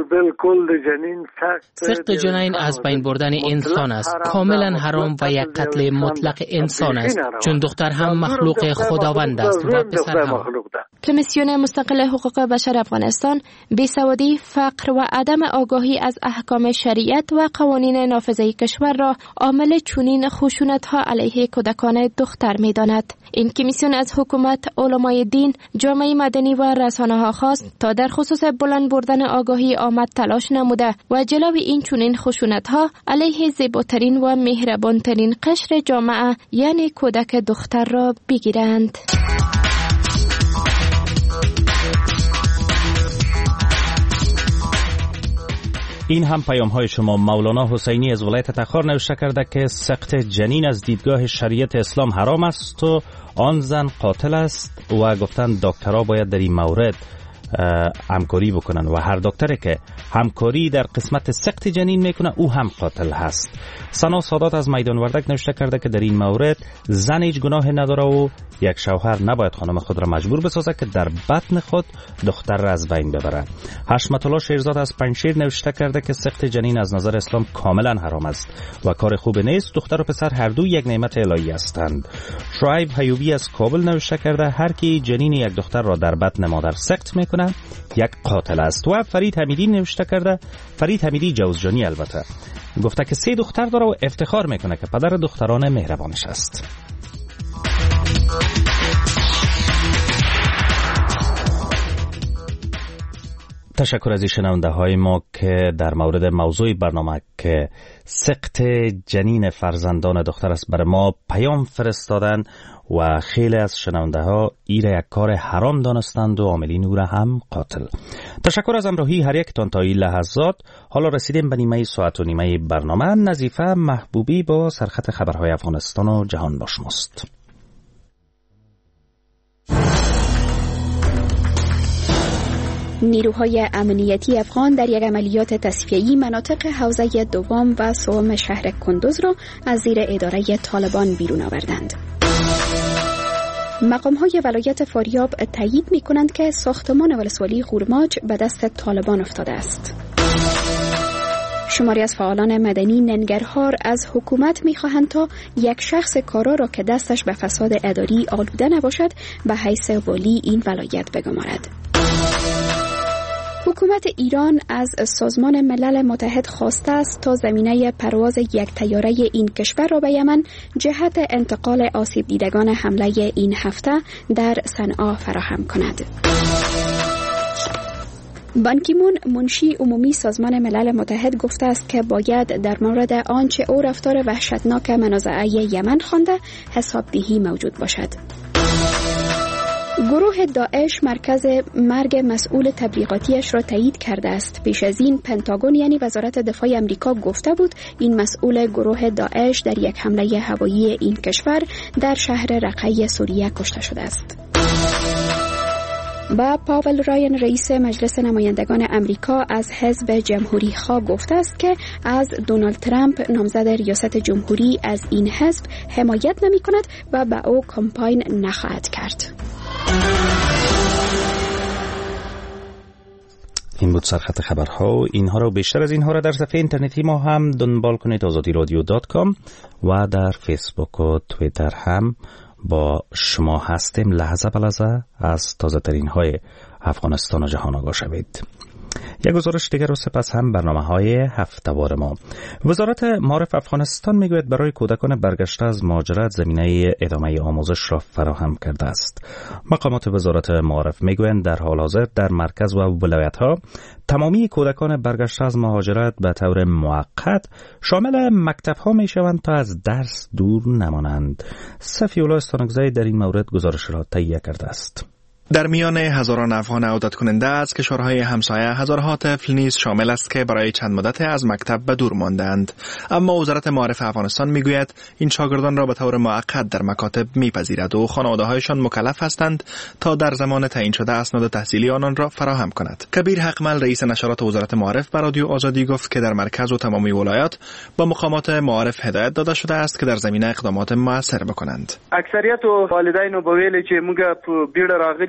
N: سقط جنین از بین بردن انسان است، کاملا حرام و یک قتل مطلق انسان است، چون دختر هم مخلوق خداوند است و پسر هم.
M: کمیسیون مستقل حقوق بشر افغانستان بیسوادی، فقر و عدم آگاهی از احکام شریعت دولت و قوانین نافذه کشور را عامل چنین خشونت‌ها علیه کودکان دختر می‌داند. این کمیسیون از حکومت، علمای دین، جامعه مدنی و رسانه‌ها خواست تا در خصوص بلند بردن آگاهی عامه تلاش نموده و جلوی این چنین خشونت‌ها علیه زیباترین و مهربانترین قشر جامعه یعنی کودک دختر را بگیرند.
A: این هم پیام های شما. مولانا حسینی از ولایت تخار نوشته کرده که سقط جنین از دیدگاه شریعت اسلام حرام است و آن زن قاتل است و گفتن دکترها باید در این مورد همکاری بکنن و هر دکتری که همکاری در قسمت سقط جنین میکنه او هم قاتل هست. سنا سادات از میدان وردک نوشته کرده که در این مورد زن هیچ گناه نداره و یک شوهر نباید خانم خود را مجبور بسازه که در بطن خود دختر را از بین ببره. حشمت الله شیرزاد از پنجشیر نوشته کرده که سقط جنین از نظر اسلام کاملا حرام است و کار خوب نیست. دختر و پسر هر دو یک نعمت الهی هستند. شعیب حیوبی از کابل نوشته کرده هر کی جنین یک دختر را در بطن مادر سقط میکنه یک قاتل است. و فرید حمیدی نوشته کرده، فرید حمیدی جوزجانی البته، گفته که 3 دختر داره و افتخار میکنه که پدر دختران مهربانش است. تشکر از شنونده های ما که در مورد موضوع برنامه که سقط جنین فرزندان دختر است بر ما پیام فرستادن و خیلی از شنونده ها ایره یک کار حرام دانستند و عاملین او را هم قاتل. تشکر از همراهی هر یکتان تا این لحظات. حالا رسیدیم به نیمه ساعت و نیمه برنامه. نظیفه محبوبی با سرخط خبرهای افغانستان و جهان با شماست.
B: نیروهای امنیتی افغان در یک عملیات تصفیه‌ای مناطق حوزه دوم و سوم شهر کندوز را از زیر اداره طالبان بیرون آوردند. مقام‌های ولایت فاریاب تایید می‌کنند که ساختمان ولسوالی قورماج به دست طالبان افتاده است. شماری از فعالان مدنی ننگرهار از حکومت می‌خواهند تا یک شخص کارا را که دستش به فساد اداری آلوده نباشد به حیث والی این ولایت بگمارد. حکومت ایران از سازمان ملل متحد خواسته است تا زمینه پرواز یک طیاره این کشور را به یمن جهت انتقال آسیب دیدگان حمله این هفته در صنعا فراهم کند. بان کی مون منشی عمومی سازمان ملل متحد گفته است که باید در مورد آنچه او رفتار وحشتناک منازعه یمن خوانده حسابدهی موجود باشد. گروه داعش مرکز مرگ مسئول تبلیغاتیش را تایید کرده است. پیش از این پنتاگون یعنی وزارت دفاع امریکا گفته بود این مسئول گروه داعش در یک حمله هوایی این کشور در شهر رقه سوریه کشته شده است. و پاول راین رئیس مجلس نمایندگان امریکا از حزب جمهوری خواه گفته است که از دونالد ترامپ نامزد ریاست جمهوری از این حزب حمایت نمی کند و به او کمپاین نخواهد کرد.
A: این بود سرخط خبرها و اینها رو بیشتر از اینها را در صفحه اینترنتی ما هم دنبال کنید azadiradio.com و در فیسبوک و توییتر هم با شما هستیم. لحظه به لحظه از تازه ترین های افغانستان و جهان آگاه شوید. یک گزارش دیگر و سپس هم برنامه‌های هفته‌وار ما. وزارت معارف افغانستان میگوید برای کودکان برگشته از مهاجرت زمینه ادامه آموزش را فراهم کرده است. مقامات وزارت معارف میگویند در حال حاضر در مرکز و ولایت‌ها تمامی کودکان برگشته از مهاجرت به طور موقت شامل مکتب‌ها میشوند تا از درس دور نمانند. صفی‌الله استانکزی در این مورد گزارش را تهیه کرده است.
P: در میان هزاران افغان عودت کننده از کشورهای همسایه هزارها طفل نیز شامل است که برای چند مدت از مکتب به دور ماندند. اما وزارت معارف افغانستان میگوید این شاگردان را به طور موقت در مکاتب میپذیرد و خانواده‌هایشان مکلف هستند تا در زمان تعیین شده اسناد تحصیلی آنان را فراهم کند. کبیر حقمل رئیس نشرات وزارت معارف به رادیو آزادی گفت که در مرکز و تمامی ولایات با مقامات معارف هدایت داده شده است که در زمینه اقدامات موثر بکنند.
Q: اکثریت والدین به ویل چې موږ په بیړه راغلي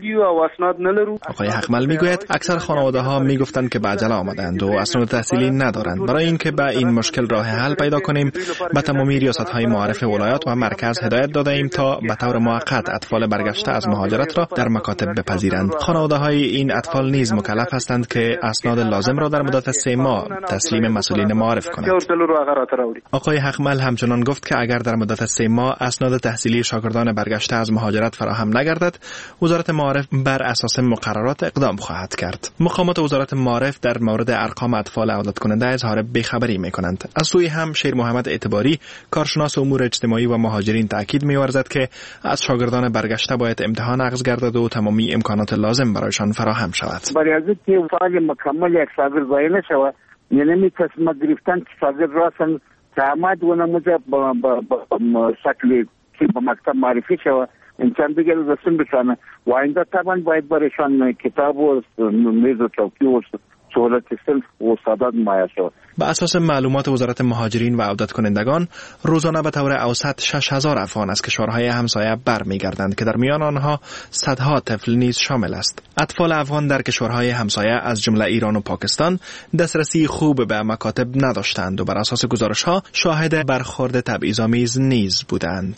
C: یو او اسناد نلرو.
P: آقای حقمل میگوید اکثر خانواده‌ها میگفتند که به عجله آمدند و اسناد تحصیلی ندارند. برای اینکه به این مشکل راه حل پیدا کنیم به تمامی ریاست‌های معارف ولایات و مرکز هدایت داده ایم تا به طور موقت اطفال برگشته از مهاجرت را در مکاتب بپذیرند. خانواده‌های این اطفال نیز مکلف هستند که اسناد لازم را در مدت 3 ماه تسلیم مسئولین معارف کنند. آقای حقمل همچنان گفت که اگر در مدت 3 ماه اسناد تحصیلی شاگردان برگشته از مهاجرت فراهم نگردد، وزارت معارف بر اساس مقررات اقدام خواهد کرد. مقامات وزارت معارف در مورد ارقام اطفال عودت کننده اظهار بیخبری می‌کنند. از سوی هم شیر محمد اعتباری کارشناس امور اجتماعی و مهاجرین تاکید می‌ورزد که از شاگردان برگشته باید امتحان اخذ گردد و تمامی امکانات لازم برایشان فراهم شود.
C: برای از اینکه فعال مکمل یک شاگرد ضایع نشود، یعنی می تصمیم گرفتن که شاگرد راسن تعمد و نموزه با شکلی که به مکتب معرفی شود انسان دیگر رسون بشانه و اینجا طبعا باید برایشان کتاب و میز و چوکی و سهولت سلف و سادات مایه شود.
P: به اساس معلومات وزارت مهاجرین و عودت کنندگان روزانه به طور اوسط 6000 افغان از کشورهای همسایه برمیگردند که در میان آنها صدها طفل نیز شامل است. اطفال افغان در کشورهای همسایه از جمله ایران و پاکستان دسترسی خوب به مکاتب نداشتند و بر اساس گزارش‌ها شاهد برخورد تبعیض‌آمیز نیز بودند.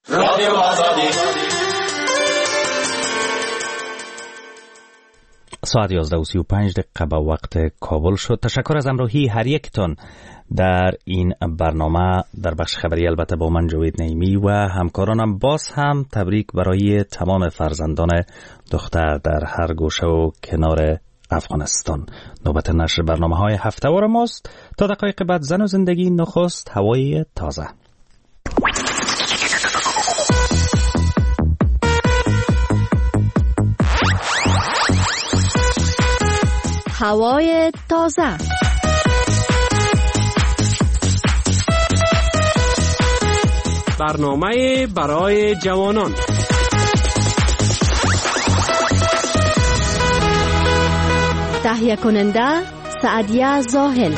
A: ساعت 11:35 به وقت کابل شد. تشکر از همراهی هر یکتان در این برنامه در بخش خبری، البته با من جاوید نعیمی و همکارانم. باز هم تبریک برای تمام فرزندان دختر در هر گوشه و کنار افغانستان. نوبت نشر برنامه‌های هفته‌وار ماست. تا دقایق بعد زن و زندگی، نخست هوای تازه.
Q: هوای تازه.
H: برنامه برای جوانان.
Q: تهیه کننده سعدیه زاهل.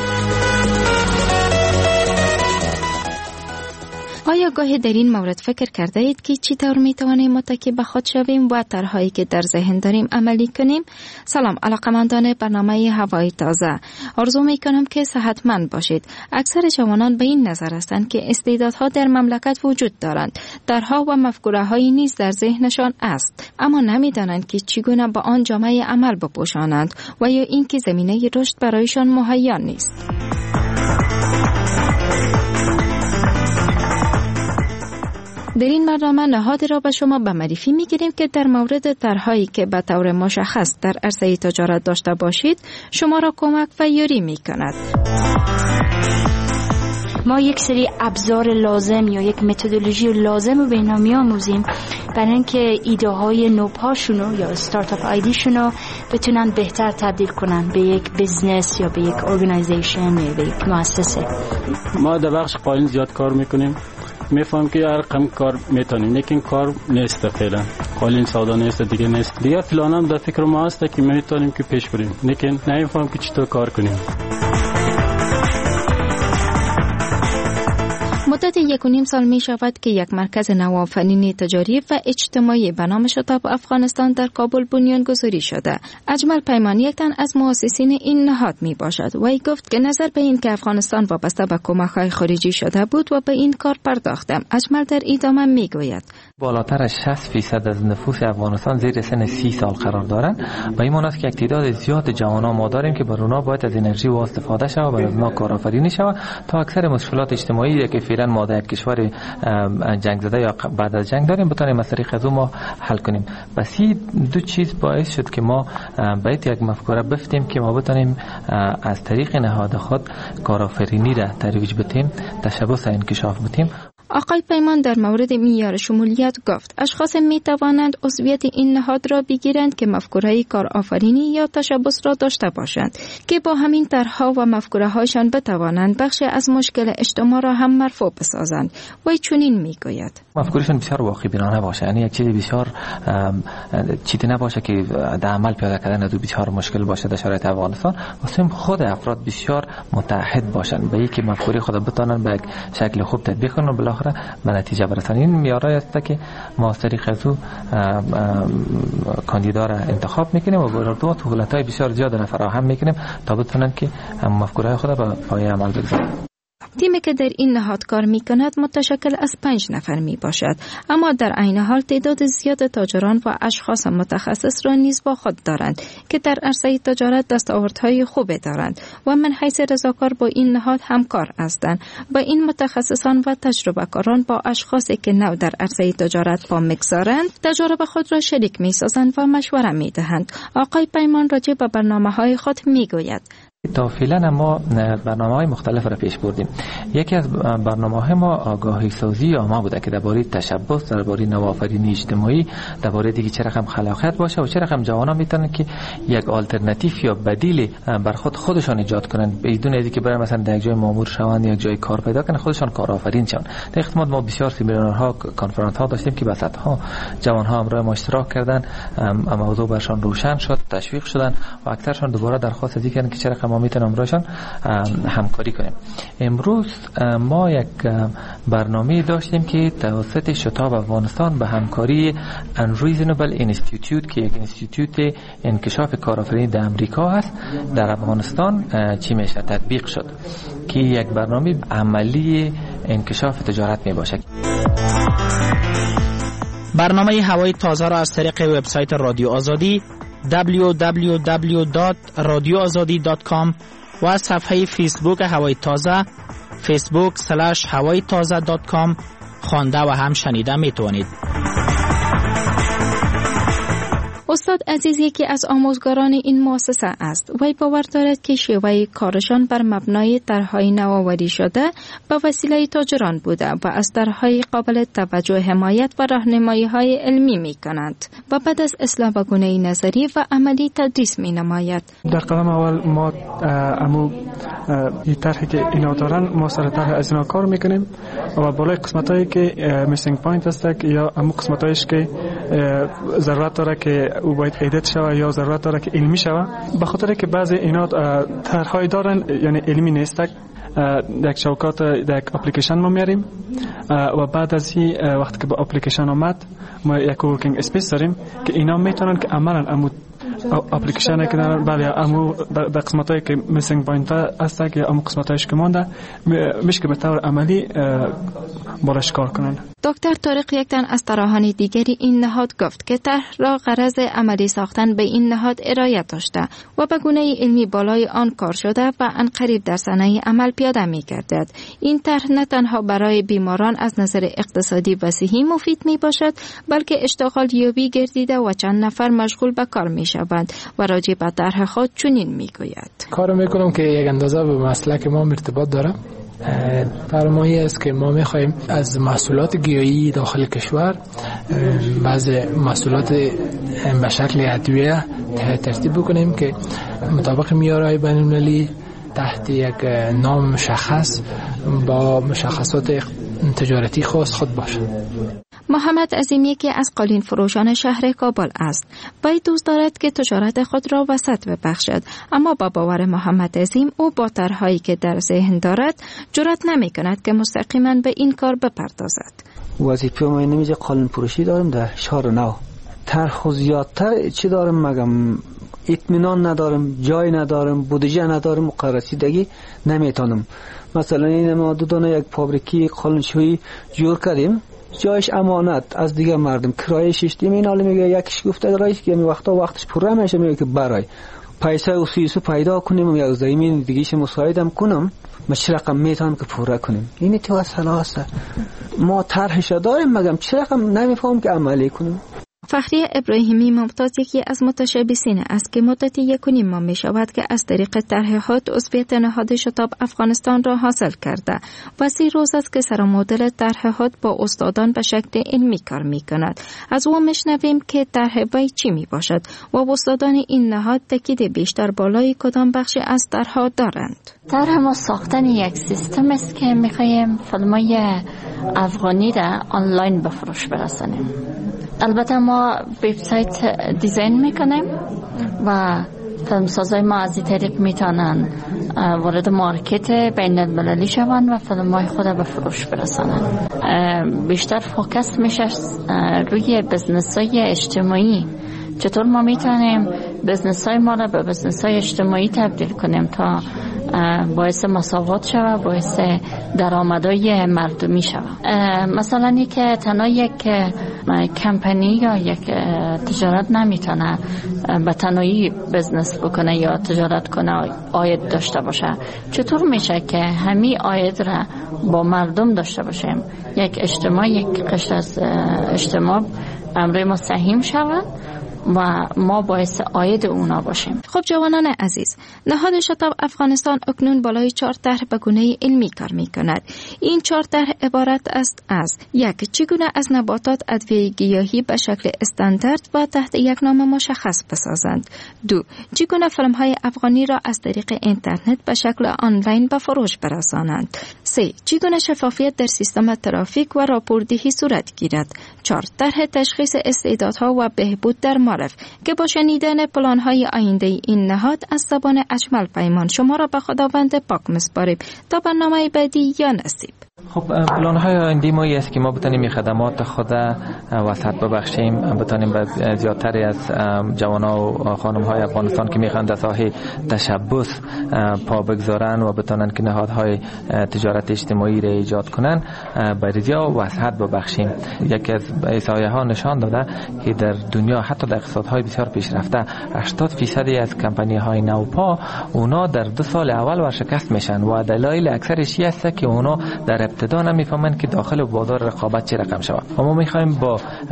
M: آیا گاهی در این مورد فکر کرده اید که چطور می توانیم متکی به خود شویم و طرح‌هایی که در ذهن داریم عملی کنیم؟ سلام علاقه‌مندان برنامه هوای تازه. آرزو می کنم که صحتمند باشید. اکثر جوانان به این نظر هستند که استعدادها در مملکت وجود دارند. طرح‌ها و مفکوره‌هایی نیز در ذهنشان است، اما نمی‌دانند که چگونه با آن جامعه عمل بپوشانند و یا اینکه زمینه رشد برایشان مهیا نیست. در این برنامه نهادی را به شما به معرفی می‌گیریم که در مورد طرح‌هایی که به طور مشخص در عرصه تجارت داشته باشید شما را کمک و یاری می‌کند.
R: ما یک سری ابزار لازم یا یک متدولوژی لازم رو به اینا می‌آموزیم برای اینکه ایده های نوپاشونو یا استارتاپ آیدیشونو بتونن بهتر تبدیل کنن به یک بیزنس یا به یک ارگانایزیشن یا به یک مؤسسه.
S: ما در بخش قالین زیاد کار می‌کنیم. میفهم که هر کم کار میتونیم، لیکن کار نیست فعلا. قالین سودا نیست، دیگه نیست. دیگه فلان هم در فکر ما هست که میتونیم که پیش بریم، لیکن نمیفهم که چطور کار کنیم.
M: مدت 1.5 سال می شود که یک مرکز نوآفرینی تجاری و اجتماعی به نام شتاب افغانستان در کابل بنیانگذاری شده. اجمل پیمانی یک تن از مؤسسین این نهاد می باشد و ای گفت که نظر به این که افغانستان وابسته به کمک‌های خارجی شده بود و به این کار پرداختم. اجمل در ادامه می گوید
T: بالاتر از 60% از نفوس افغانستان زیر سن 30 سال قرار دارند و این معنی است که تعداد زیاد جوانان ما داریم که بر اونها باید از انرژی و استفاده شود و بر اونها کارآفرینی شود تا اکثر مشکلات اجتماعی که فعلا ما در کشور جنگ زده یا بعد از جنگ داریم بتونیم از طریق از اون ما حل کنیم. بس این دو چیز باعث شد که ما باید یک مفکوره بفتیم که ما بتونیم از طریق نهاد خود کارآفرینی را ترویج بدیم، تشبث انکشاف بدیم.
M: آقای پیمان در مورد معیار شمولیت گفت اشخاص می توانند عضویت این نهاد را بگیرند که مفکوره کارآفرینی یا تشبث را داشته باشند که با همین طرح‌ها و مفکوره‌هایشان بتوانند بخش از مشکل اجتماع را هم مرفوع بسازند. و چنین میگوید
T: مفکورشون بسیار واقعی بینانه باشه، یعنی یک چیز بسیار چیزی نباشه که در عمل پیاده کردن دو بسیار مشکل باشه در شرایط افغانستان. واسه خود افراد بسیار متحد باشند به اینکه مفکوره خود بتونن به یک شکل خوب تطبیق کنن، آخر به نتیجه برسانیم. این معیارایی است که ما از طریق از کاندیدا را انتخاب میکنیم و با سهولت‌های بسیار زیاد را فراهم میکنیم تا بتونن که مفکورهای خود به پایه عمل بگذارند.
L: تیمی که در این نهاد کار می کند متشکل از 5 نفر می باشد، اما در عین حال تعداد زیاد تاجران و اشخاص متخصص را نیز با خود دارند که در عرصه تجارت دستاوردهای خوبی دارند و من حیث رضاکار با این نهاد همکار هستند. با این متخصصان و تجربه کاران با اشخاصی که نو در عرصه تجارت با میگذارند تجربه خود را شریک می سازند و مشوره می دهند. آقای پیمان راجع به برنامه‌های خود می گوید.
T: تا فعلا ما برنامه‌های مختلف را پیش بردیم. یکی از برنامه‌های ما آگاهی سازی عامه بوده که درباره تشبث، درباره نوآفرینی اجتماعی، درباره دیگه چه رقم خلاقیت باشه و چه رقم جوانان میتونن که یک آلترناتیو یا بدیل بر خودشان ایجاد کنن بدون اینکه برای مثلا در یک جای مامور شوند یا یک جای کار پیدا کنن، خودشان کارآفرین شون. در اختماد ما بسیار سمینارها، کنفرانس‌ها داشتیم که صدها جوان‌ها همراه ما اشتراک کردن، موضوع برشان روشن شد، تشویق شدن و اکثرشان دوباره درخواست ازی کردن که چه رقم ما میتونیم امروزشان همکاری کنیم. امروز ما یک برنامه داشتیم که توسط شتاب افغانستان به همکاری Unreasonable Institute که یک انستیتوت انکشاف کارآفرینی در امریکا هست در افغانستان چی میشه تطبیق شد که یک برنامه عملی انکشاف تجارت می باشه.
U: برنامه هوای تازه را از طریق وبسایت رادیو آزادی www.radioazadi.com و از صفحه فیسبوک هوای تازه facebook.com خوانده و هم شنیده میتوانید.
L: استاد عزیز یکی از آموزگاران این مؤسسه است. وی باور دارد که شیوه کارشان بر مبنای طرح‌های نوآوری شده به وسیله تاجران بوده و از طرح‌های قابل توجه حمایت و راهنمایی‌های علمی می‌کنند و بعد از اصلاح به گونه نظری و عملی تدریس می‌نماید.
V: در قدم اول ما این طرحی که اینا دارن ما سر طرح از اینا کار می‌کنیم و بالای قسمتایی که میسینگ پوینت است یا همون قسمتایش که ضرورت داره که او باید ایدیت شود یا ضرورت داره که علمی شود، به خاطر که بعضی اینا طرح‌های دارن یعنی علمی نیست. یک شوکات یک اپلیکیشن ما میاریم و بعد از این وقتی که با اپلیکیشن آمد ما یک ورکینگ اسپیس داریم که اینا میتونن که عملاً امو اپلیکیشنی که دارن بله امو در قسمتایی که میسینگ پوینت هست که امو قسمتایش که مونده میشه که به طور عملی بالاش کار کنن.
L: دکتر طارق یکتن از طراحان دیگری این نهاد گفت که طرح را غرض عملی ساختن به این نهاد ارائه داشته و به گونه علمی بالای آن کار شده و عنقریب در صحنه عمل پیاده می‌گردد. این طرح نه تنها برای بیماران از نظر اقتصادی و صحی مفید میباشد بلکه اشتغال یابی گردیده و چند نفر مشغول به کار میشوند و راجع به طرح خود چنین میگوید.
W: کارو میکنم که یک اندازه به مسلک ما ارتباط داره. فرمایی است که ما میخوایم از محصولات گیاهی داخل کشور بعض محصولات به شکل ادویه ترتیب بکنیم که مطابق معیارهای بین‌المللی تحت یک نام مشخص با مشخصات تجارتی خاص خود باشد.
L: محمد عظیم یکی از قالین فروشان شهر کابل است. وی دوست دارد که تجارت خود را وسط ببخشد، اما با باور محمد عظیم او با طرح‌هایی که در ذهن دارد جرأت نمی‌کند که مستقیما به این کار بپردازد.
X: وظیفه ما نمیشه قالین فروشی دارم در شهر نو. طرح زیادتر چی دارم مگم اطمینان ندارم، جای ندارم، بودجه ندارم، مقررسیدگی نمیتونم. مثلا این ما دو دانه یک فابریکی قالین‌شویی جور کردیم، جایش امانت از دیگه مردم کرایه‌اش دیم. این حالا میگه یکیش گفته رئیس که وقتش پره میشه، میگه که برای پیسه و سیسو پیدا کنیم یک زمین دیگه‌ش مساعدم کنم ما چه رقم میتونم که پوره کنیم. این تو اصلا است ما طرحش داریم مگم چه رقم نمیفهم که عملی کنیم.
L: فخری ابراهیمی ممتاز یکی از متشبثین است که مدت 1.5 ماه می شود که از طریق طرح خود عضویت نهاد شتاب افغانستان را حاصل کرده و 3 روز است که سر مدل طرح خود با استادان به شکل علمی کار می کند. از او میشنویم که طرح وی چی می باشد و استادان این نهاد تاکید بیشتر بالای کدام بخشی از طرح دارند.
R: طرح ما ساختن یک سیستم است که می‌خوایم فیلم‌های افغانی را آنلاین به فروش برسانیم. البته ما وبسایت دیزاین میکنیم و فیلمسازای ما از این طریق میتونن
E: وارد مارکت بین المللی شوند و فیلم‌های خود به فروش برسانند. بیشتر فوکس میشه روی بزنس‌های اجتماعی. چطور ما میتونیم بزنس‌های ما را به بزنس‌های اجتماعی تبدیل کنیم تا باعث مساوات شود، باعث درآمدهای مردمی شود. مثلا اینکه تنها یک کمپانی یا یک تجارت نمیتونه به تنهایی بزنس بکنه یا تجارت کنه عاید داشته باشه. چطور میشه که همین عاید را با مردم داشته باشیم؟ یک اجتماع، یک قشر از اجتماع امر ما سهیم شود و ما باعث عاید اونا باشیم.
L: خب جوانان عزیز، نهاد شتاب افغانستان اکنون بالای 4 طرح به گونه علمی کار می کند. این 4 طرح عبارت است از: 1. چگونه از نباتات ادویه گیاهی به شکل استاندارد و تحت یک نام مشخص بسازند. 2. چگونه فیلم های افغانی را از طریق اینترنت به شکل آنلاین به فروش برسانند. 3. چگونه شفافیت در سیستم ترافیک و راپوردهی صورت گیرد. 4. طرح تشخیص استعدادها و بهبود در معرف که با شنیدن پلان‌های آینده این نهاد از زبان اجمل پیمان شما را به خداوند پاک می‌سپاریم تا برنامه بعدی یا نصیب.
T: خب پلان‌های آینده ما است که ما بتونیم این خدمات خود وسعت ببخشیم، بتونیم به زیادتری از جوانا و خانم‌های افغانستان که می‌خواهند در ساحه تشبث پا بگذارن و بتونن که نهادهای تجارت اجتماعی را ایجاد کنن به ریا وسعت ببخشیم. یکی از احصایه‌ها نشان داده که در دنیا حتی در اقتصادهای بسیار پیشرفته 80% از کمپانی‌های نوپا اونا در 2 سال اول ورشکست میشن و دلایل اکثرش است که اونا در ابتدا نمیفهمند که داخل بازار رقابت چه رقم شود. ما میخوایم با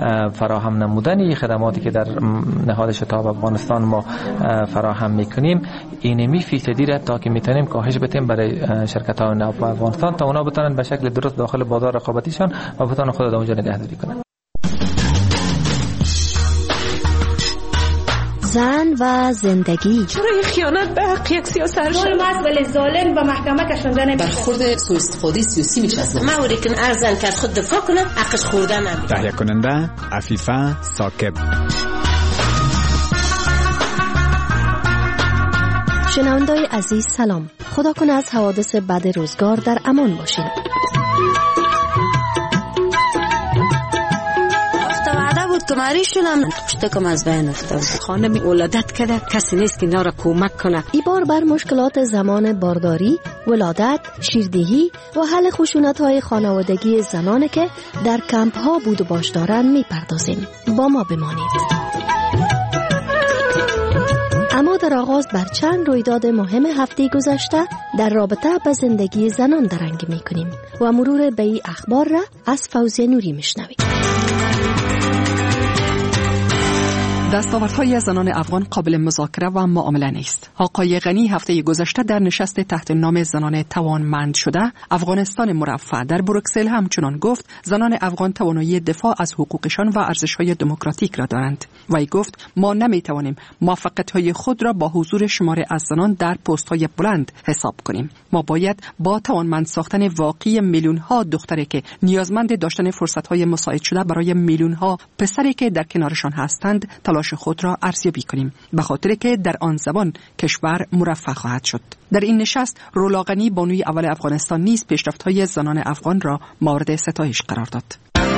T: فراهم نمودن این خدماتی که در نهاد شتاب افغانستان ما فراهم میکنیم اینمی فیصدی را تا که میتونیم کاهش بدیم برای شرکت های نوپا افغانستان تا اونا بتونن به شکل درست داخل بازار رقابتیشان و بتونن خود اونجا نگهداری کنن.
Q: زن و زندگی.
F: چرا این خیانت به حق یک سیاست
G: ظلم است ولی ظالم به محکمه کشانده نمیشه.
F: برخورد سوء استفاده سیاسی میشه.
G: ما ورکن ارزن که خود دفاع کنه حقش خورده نمیشه.
J: تهیه کننده عفیفه ثاقب.
Q: شنونده‌های عزیز سلام. خدا کنه از حوادث بد روزگار در امان باشید.
G: تماری شدم پشتکم از بین افتاد. خانم ولادت کرده کسی نیست که نارا کمک کنه.
Q: این بار بر مشکلات زمان بارداری، ولادت، شیردهی و حل خشونت‌های خانوادگی زنانی که در کمپ‌ها بود و باش دارن میپردازیم. با ما بمانید. اما در آغاز بر چند رویداد مهم هفته گذشته در رابطه با زندگی زنان درنگ میکنیم و مرور به این اخبار را از فوزیه نوری میشنویم.
Y: دستاوردهای زنان افغان قابل مذاکره و معامله نیست. آقای غنی هفته گذشته در نشست تحت نام زنان توانمند شده افغانستان مرفه در بروکسل همچنان گفت زنان افغان توانایی دفاع از حقوقشان و ارزش‌های دموکراتیک را دارند. وی گفت ما نمی‌توانیم موفقیت‌های خود را با حضور شمار از زنان در پست‌های بلند حساب کنیم. ما باید با توانمند ساختن واقعی میلیون‌ها دختری که نیازمند داشتن فرصت‌های مساعد شده برای میلیون‌ها پسری که در کنارشان هستند تلاش خود را ارزیابی کنیم، به خاطر که در آن زمان کشور مرفه خواهد شد. در این نشست رولا غنی بانوی اول افغانستان نیز پیشرفت‌های زنان افغان را مورد ستایش قرار داد.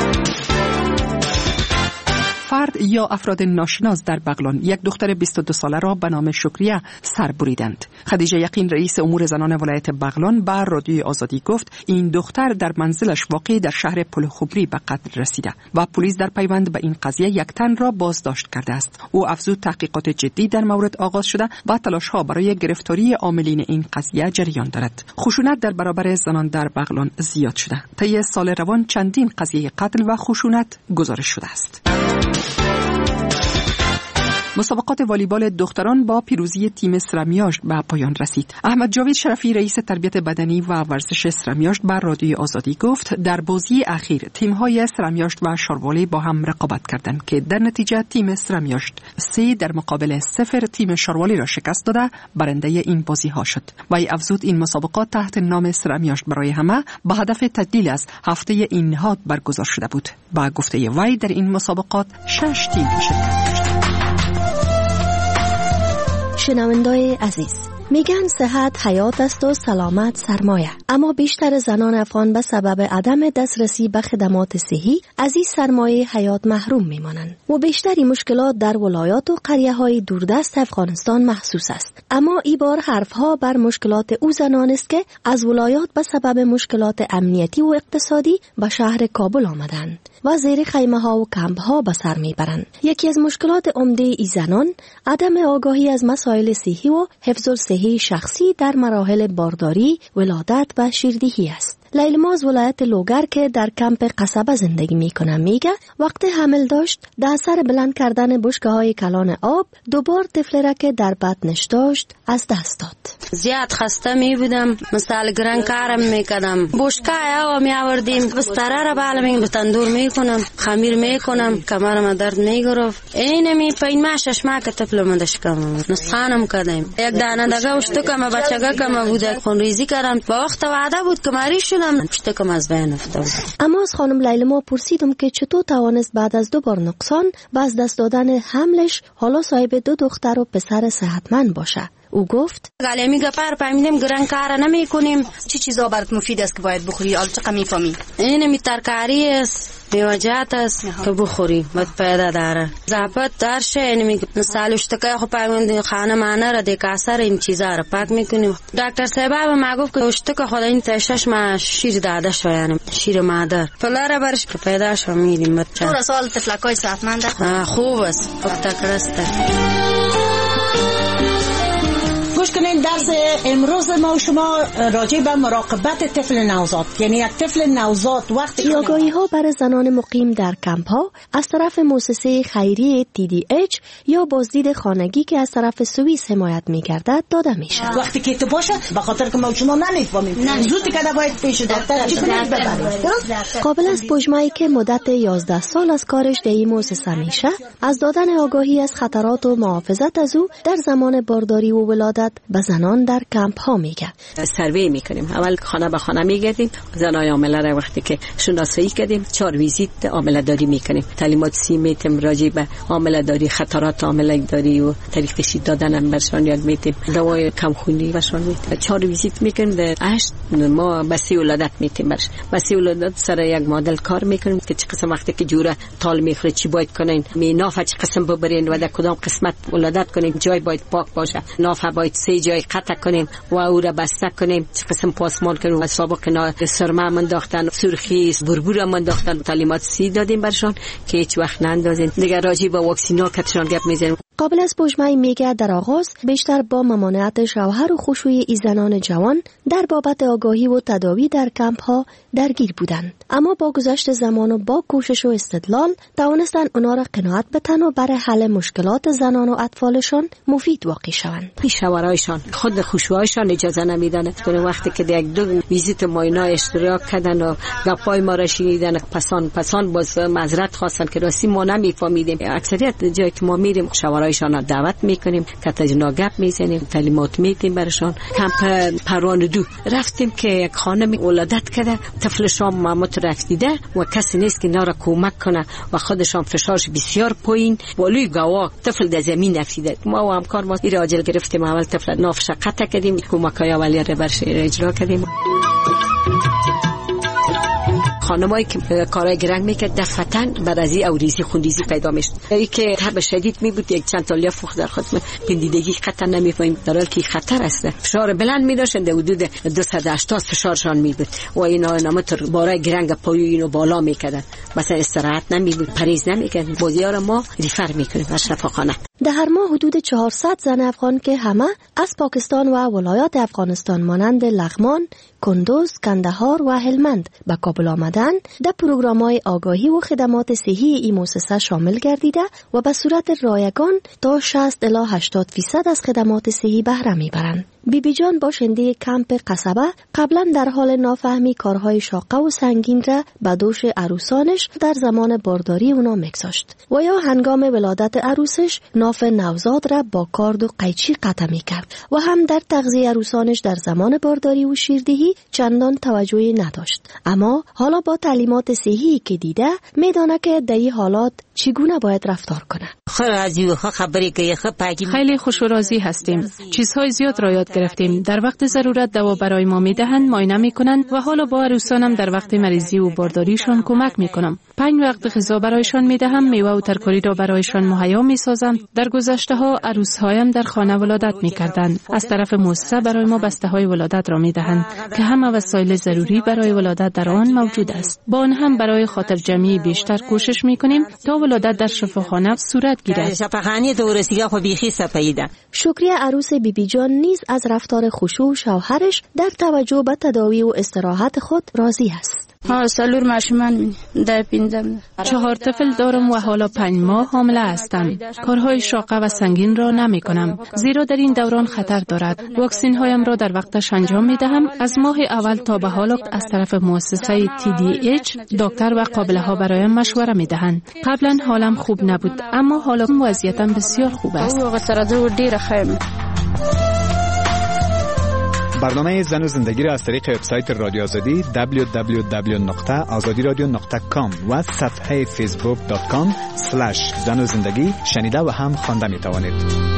Y: فرد یا افراد ناشناس در بغلان یک دختر 22 ساله را به نام شکریه سر بریدند. خدیجه یقین رئیس امور زنان ولایت بغلان به رادیوی آزادی گفت این دختر در منزلش واقع در شهر پلخبری به قتل رسیده و پلیس در پیوند به این قضیه یک تن را بازداشت کرده است. او افزود تحقیقات جدی در مورد آغاز شده و تلاش‌ها برای گرفتاری عاملین این قضیه جریان دارد. خشونت در برابر زنان در بغلان زیاد شده. طی سال روان چندین قضیه قتل و خشونت گزارش شده است. مسابقات والیبال دختران با پیروزی تیم سرمیاشت به پایان رسید. احمد جاوید شرفی رئیس تربیت بدنی و ورزش سرمیاشت بر رادیوی آزادی گفت در بازی اخیر تیم‌های سرمیاشت و شاروالی با هم رقابت کردند که در نتیجه تیم سرمیاشت 3 در مقابل 0 تیم شاروالی را شکست داده برنده این بازی‌ها شد. وی افزود این مسابقات تحت نام سرمیاشت برای همه به هدف تدلیل از هفته این نهاد برگزار شده بود. با گفته وی در این مسابقات 6 تیم شرکت داشتند.
Q: شنونده‌های عزیز، میگن صحت حیات است و سلامت سرمایه. اما بیشتر زنان افغان به سبب عدم دسترسی به خدمات صحی از این سرمایه حیات محروم میمانند و بیشتری مشکلات در ولایات و قریه‌های دوردست افغانستان محسوس است. اما این بار حرفها بر مشکلات او زنان است که از ولایات به سبب مشکلات امنیتی و اقتصادی به شهر کابل آمدند و زیر خیمه ها و کمپ ها به سر میبرند. یکی از مشکلات عمده ای زنان عدم آگاهی از مسائل صحی و حفظ الصحه شخصی در مراحل بارداری، ولادت و شیردهی است. لیلما از ولایت لوگر که در کمپ قصبه زندگی میکنه میگه وقت حمل داشت در اثر بلند کردن بشکه‌های کلان آب دوبار طفل را که در بطنش داشت از دست داد.
G: زیاد خسته می بودم، مثال گران کارم میکردم، بشکه آب می آوردیم، بستر را بالم به تندور میکنم، خمیر میکنم، کمرم درد میگرفت. اینمی 5 ماه 6 ماه که طفلم داشتم نسخانم کردم. یک دانه دگه اشتکم بچگه کم بوده خونریزی کردم. با وقت وعده بود که مریض شدم اشتکم از بین افتاد.
Q: اما از خانم لیلما پرسیدم که چطور توانست بعد از 2 بار نقصان و از دست دادن حملش حالا صاحب 2 دختر و پسر صحتمند باشه. او گفت
G: گالیمی گپار فهمیدم گران کار نمی کنیم.
D: چه چیزا برات مفید است که باید بخوری؟ چقدر میفهمی؟
G: اینمی ترکاری است، میوجات است که بخوری بد پیدا داره. زحمت دارشه اینمی مثال اشتکای خو فهمیدم خانه مانه را دیکاسر این چیزا را پاک میکنیم. دکتر صاحب ما گفت که اشتک خود این 6 ماه شیر داده شو، یعنی شیر مادر فلاره برش که پیدا شو میدیم بچه.
D: تو رسال طفلکای صحتمند
G: خوب است، تکرسته.
D: گوش کنین، درس امروز ما شما راجع به مراقبت طفل نوزاد، یعنی یک طفل نوزاد وقتی
Q: آگاهی ها برای زنان مقیم در کمپ ها از طرف مؤسسه خیریه TDH یا بازدید خانگی که از طرف سوئیس حمایت می‌گردد داده میشه.
D: وقتی که تو باشه به خاطر که ما شما نمیفهمیم زود که باید پیش دکتر ببرید.
Q: قابل است بجمعی که مدت 11 سال از کارش در این مؤسسه میشه از دادن آگاهی از خطرات و محافظت از او در زمان بارداری و ولادت به زنان در کمپ ها میگه.
I: سروی میکنیم، اول خانه به خانه میگردیم، زنای عامله را وقتی که شناسایی کردیم 4 ویزیت عامله داری میکنیم، تعلیمات میتیم راجع به عامله داری، خطرات عامله داری و طریق تشخیص دادن هم برشان یاد میتیم، دوای کمخونی برشان میتیم. 4 ویزیت میکنیم. در 8 ما بسی ولادت میتیم، برش بسی ولادت سر یک مدل کار میکنیم که چه قسم وقتی که جوره تال میخوره چی باید کنین، نافه چه قسم ببرین و در کدام قسمت ولادت کنین، جای باید پاک باشه، نافه باید 3 جای قطع کنیم و او را بسته کنیم، چه قسم پاسمان کنیم. سابق اینا سرما من داختن، سرخی بربور من داختن، تعلیمات دادیم برشان که هیچ وقت نندازین. دیگه راجع به واکسینا کتشان گپ میزنیم.
Q: قابل است بجمعی میگه در آغاز بیشتر با ممانعت شوهر و خشوع ای زنان جوان در بابت آگاهی و تداوی در کمپ ها درگیر بودند، اما با گذشت زمان و با کوشش و استدلال توانستن اونا را قناعت بتن و برای حل مشکلات زنان و اطفالشان مفید واقع شوند.
I: شوهرایشان خود خشوعشان اجازه نمیدن که وقتی که یک 2 ویزیت ماینا اشتراک کردن و گپای ما را شنیدن پسان باز معذرت خواستن که راستی ما نمیفهمیدیم. اکثریت جایی که ما میریم شوهرایشان دعوت میکنیم که تجنا گپ میزنیم، تعلیمات میدیم برشان. کمپ پروانه 2 رفتیم که یک خانم ولادت کرده، طفلشان مامت رفتیده و کسی نیست که نارا کمک کنه و خودشان فشارش بسیار پایین، بالای گواه طفل در زمین افتیده. ما و همکار ما این راجل گرفتیم، اول طفل نافش قطع کردیم، کمکای اولیه را برش اجرا کردیم. خانمایی که کارای گرنگ میکرد دفتن بعد از این اوریزی خوندیزی پیدا میشد. ای که تب شدید می بود، یک چند تا لیاف در خودم پندیدگی خطر نمیفهمیم، در حالی که خطر است. فشار بلند میداشتن، در حدود 280 فشارشان می بود و اینا نامتر بارای گرنگ پایو اینو بالا میکردن، مثلا استراحت نمی بود، پریز نمیکردن. بازیار ما ریفر میکنیم در شفاخانه.
Q: در هر ماه حدود 400 زن افغان که همه از پاکستان و ولایات افغانستان مانند لغمان، کندوز، کندهار و هلمند به کابل آمدن در پروگرام‌های آگاهی و خدمات صحی این مؤسسه شامل گردیده و به صورت رایگان تا 60 الی 80% از خدمات صحی بهره میبرند. بیبی جان باشنده کمپ قصبه قبلا در حال نافهمی کارهای شاقه و سنگین را به دوش عروسانش در زمان بارداری اونا میگذاشت و یا هنگام ولادت عروسش ناف نوزاد را با کارد و قیچی قطع میکرد و هم در تغذیه عروسانش در زمان بارداری و شیردهی چندان توجهی نداشت. اما حالا با تعلیمات صحی که دیده میدانه که در این حالات چگونه باید رفتار کنه.
K: خیلی خوش و راضی هستیم. چیزهای زیاد را یاد
B: گرفتیم. در وقت ضرورت دوا برای ما میدهند، معاینه میکنند و حالا با عروسانم در وقت مریضی و بارداریشان کمک میکنم. 5 وقت غذا برایشان میدهم، میوه و ترکاری را برایشان مهیا میسازم. در گذشته ها عروسهایم در خانه ولادت میکردند. از طرف مؤسسه برای ما بسته های ولادت را میدهند که همه وسایل ضروری برای ولادت در آن موجود است. با آن هم برای خاطر جمعی بیشتر کوشش میکنیم تا ولادت در شفاخانه صورت گیرد.
Q: شکریه عروس بیبی جان نیز از رفتار خشوع شوهرش در توجه به تداوی و استراحت خود راضی است.
E: سالور ماشومان در پیندم
B: 4 طفل دارم و حالا 5 ماه حامله هستم. کارهای شاقه و سنگین را نمی کنم زیرا در این دوران خطر دارد. واکسین هایم را در وقتش انجام می دهم. از ماه اول تا به حال از طرف مؤسسه TDH دکتر و قابله ها برایم مشوره می دهند. قبلا حالم خوب نبود اما حالا وضعیتم بسیار خوب است.
J: برنامه زن و زندگی را از طریق وبسایت رادیو آزادی www.azadiradio.com و صفحه facebook.com/زن و زندگی شنیده و هم خوانده می توانید.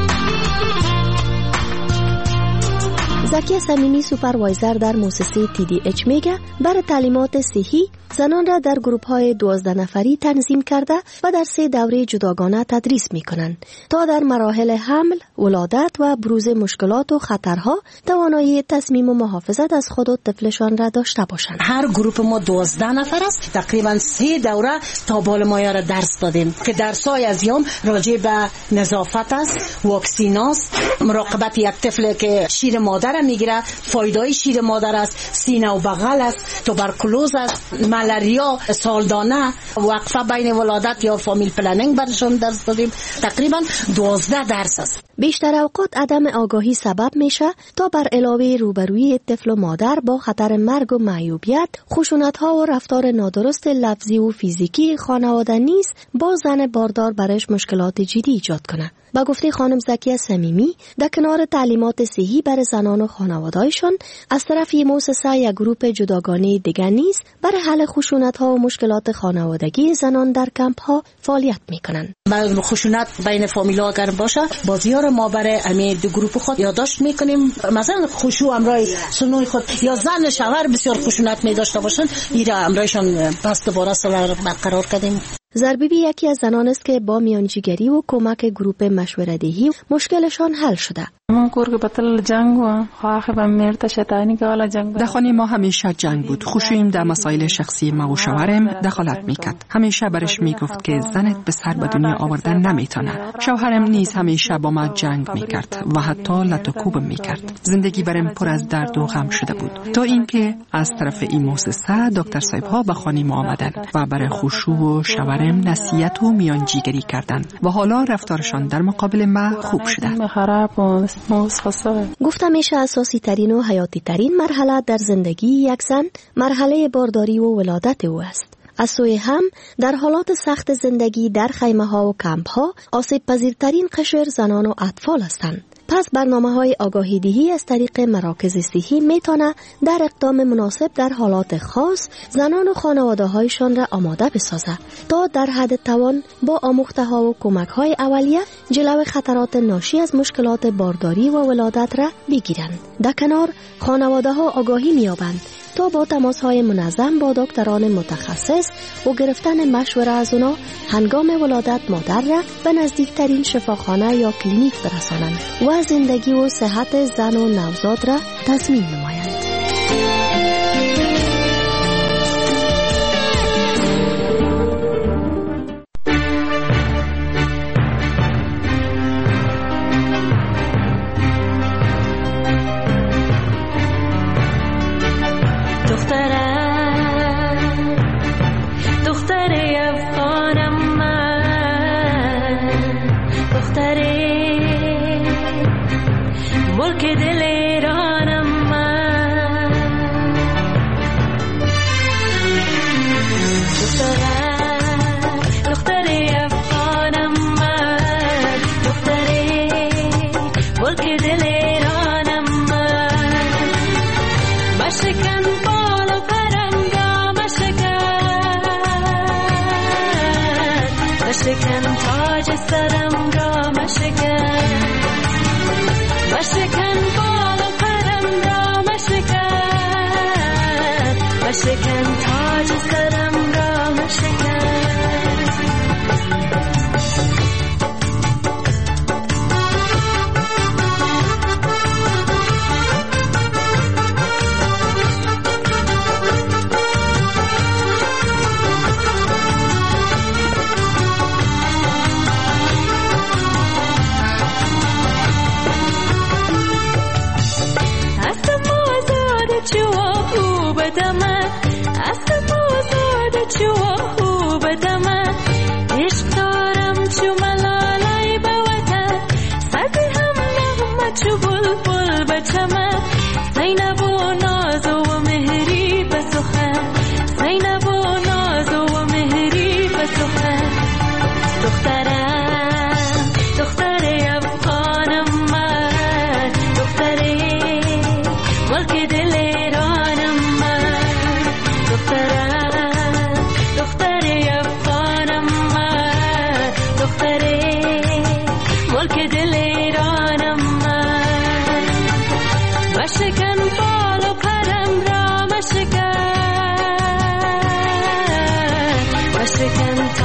Q: زکی صمیمی سوپروایزر در مؤسسه TDH میگه برای تعلیمات صحی زنان را در گروه‌های 12 نفری تنظیم کرده و در 3 دوره جداگانه تدریس می‌کنند تا در مراحل حمل، ولادت و بروز مشکلات و خطرها توانایی تصمیم و محافظت از خود و طفلشان را داشته باشند.
D: هر گروه ما 12 نفر است. تقریبا 3 دوره تا بال مایه را درس دادیم که درس‌های از یوم راجع به نظافت است، واکسین است، مراقبت یک طفل که شیر مادر میگیره، فایدای شیر مادر است، سینه و بغل است، توبرکولوز است، ملاریا، سالدانه، وقفه بین ولادت یا فامیل پلنینگ برشون درس دادیم. تقریبا 12 درس است.
Q: بیشتر اوقات عدم آگاهی سبب میشه تا بر علاوه روبرویی طفل و مادر با خطر مرگ و معیوبیت، خشونت‌ها و رفتار نادرست لفظی و فیزیکی خانواده نیز با زن باردار برایش مشکلات جدی ایجاد کنه. با گفته خانم زکیه صمیمی، در کنار تعلیمات صحی برای زنان و خانواده‌شان از طرف مؤسسه یک گروه جداگانه دیگر نیز برای حل خشونت‌ها و مشکلات خانوادگی زنان در کمپ‌ها فعالیت می‌کنند.
D: بعضی خشونت بین فامیل‌ها اگر باشه، بازیار ما برای همین دو گروه خود یادداشت می‌کنیم. مثلا خشوع امرای سنوی خود یا زن شوهر بسیار خشونت می‌داشته باشند، ایرا امرایشان پس دوباره صلح برقرار کردیم.
Q: زربیبی یکی از زنان است که با میانجیگری و کمک گروه مشوره‌دهی مشکلشان حل شده.
Y: در خانه ما همیشه جنگ بود. خوشیم در مسائل شخصی ما و شوهرم دخالت میکرد. همیشه برش میگفت که زنت به سر به دنیا آوردن نمیتونه. شوهرم نیز همیشه با ما جنگ میکرد و حتی لطوکوبم میکرد. زندگی برم پر از درد و غم شده بود تا اینکه از طرف این مؤسسه دکتر صاحب ها به خانه ما آمدن و برای خشوع و شوهرم نصیحت و میانجیگری کردن و حالا رفتارشان در مقابل ما خوب شده.
Q: گفتم میشه اساسی ترین و حیاتی ترین مرحله در زندگی یک زن مرحله بارداری و ولادت او است. از سوی هم در حالات سخت زندگی در خیمه ها و کمپ ها آسیب پذیرترین قشر زنان و اطفال هستند. پس برنامه‌های آگاهی دهی از طریق مراکز صحی میتونه در اقدام مناسب در حالات خاص زنان و خانواده‌هایشان را آماده بسازه تا در حد توان با آموخته‌ها و کمک‌های اولیه جلوی خطرات ناشی از مشکلات بارداری و ولادت را بگیرند. در کنار خانواده‌ها آگاهی می‌یابند تا با تماس‌های منظم با دکتران متخصص و گرفتن مشوره از اونا هنگام ولادت مادر را به نزدیکترین شفاخانه یا کلینیک برسانند و زندگی و صحت زن و نوزاد را تضمین نمایند.
C: سرم را مشکن بالا مشکن تاج سرم را مشکن مشکن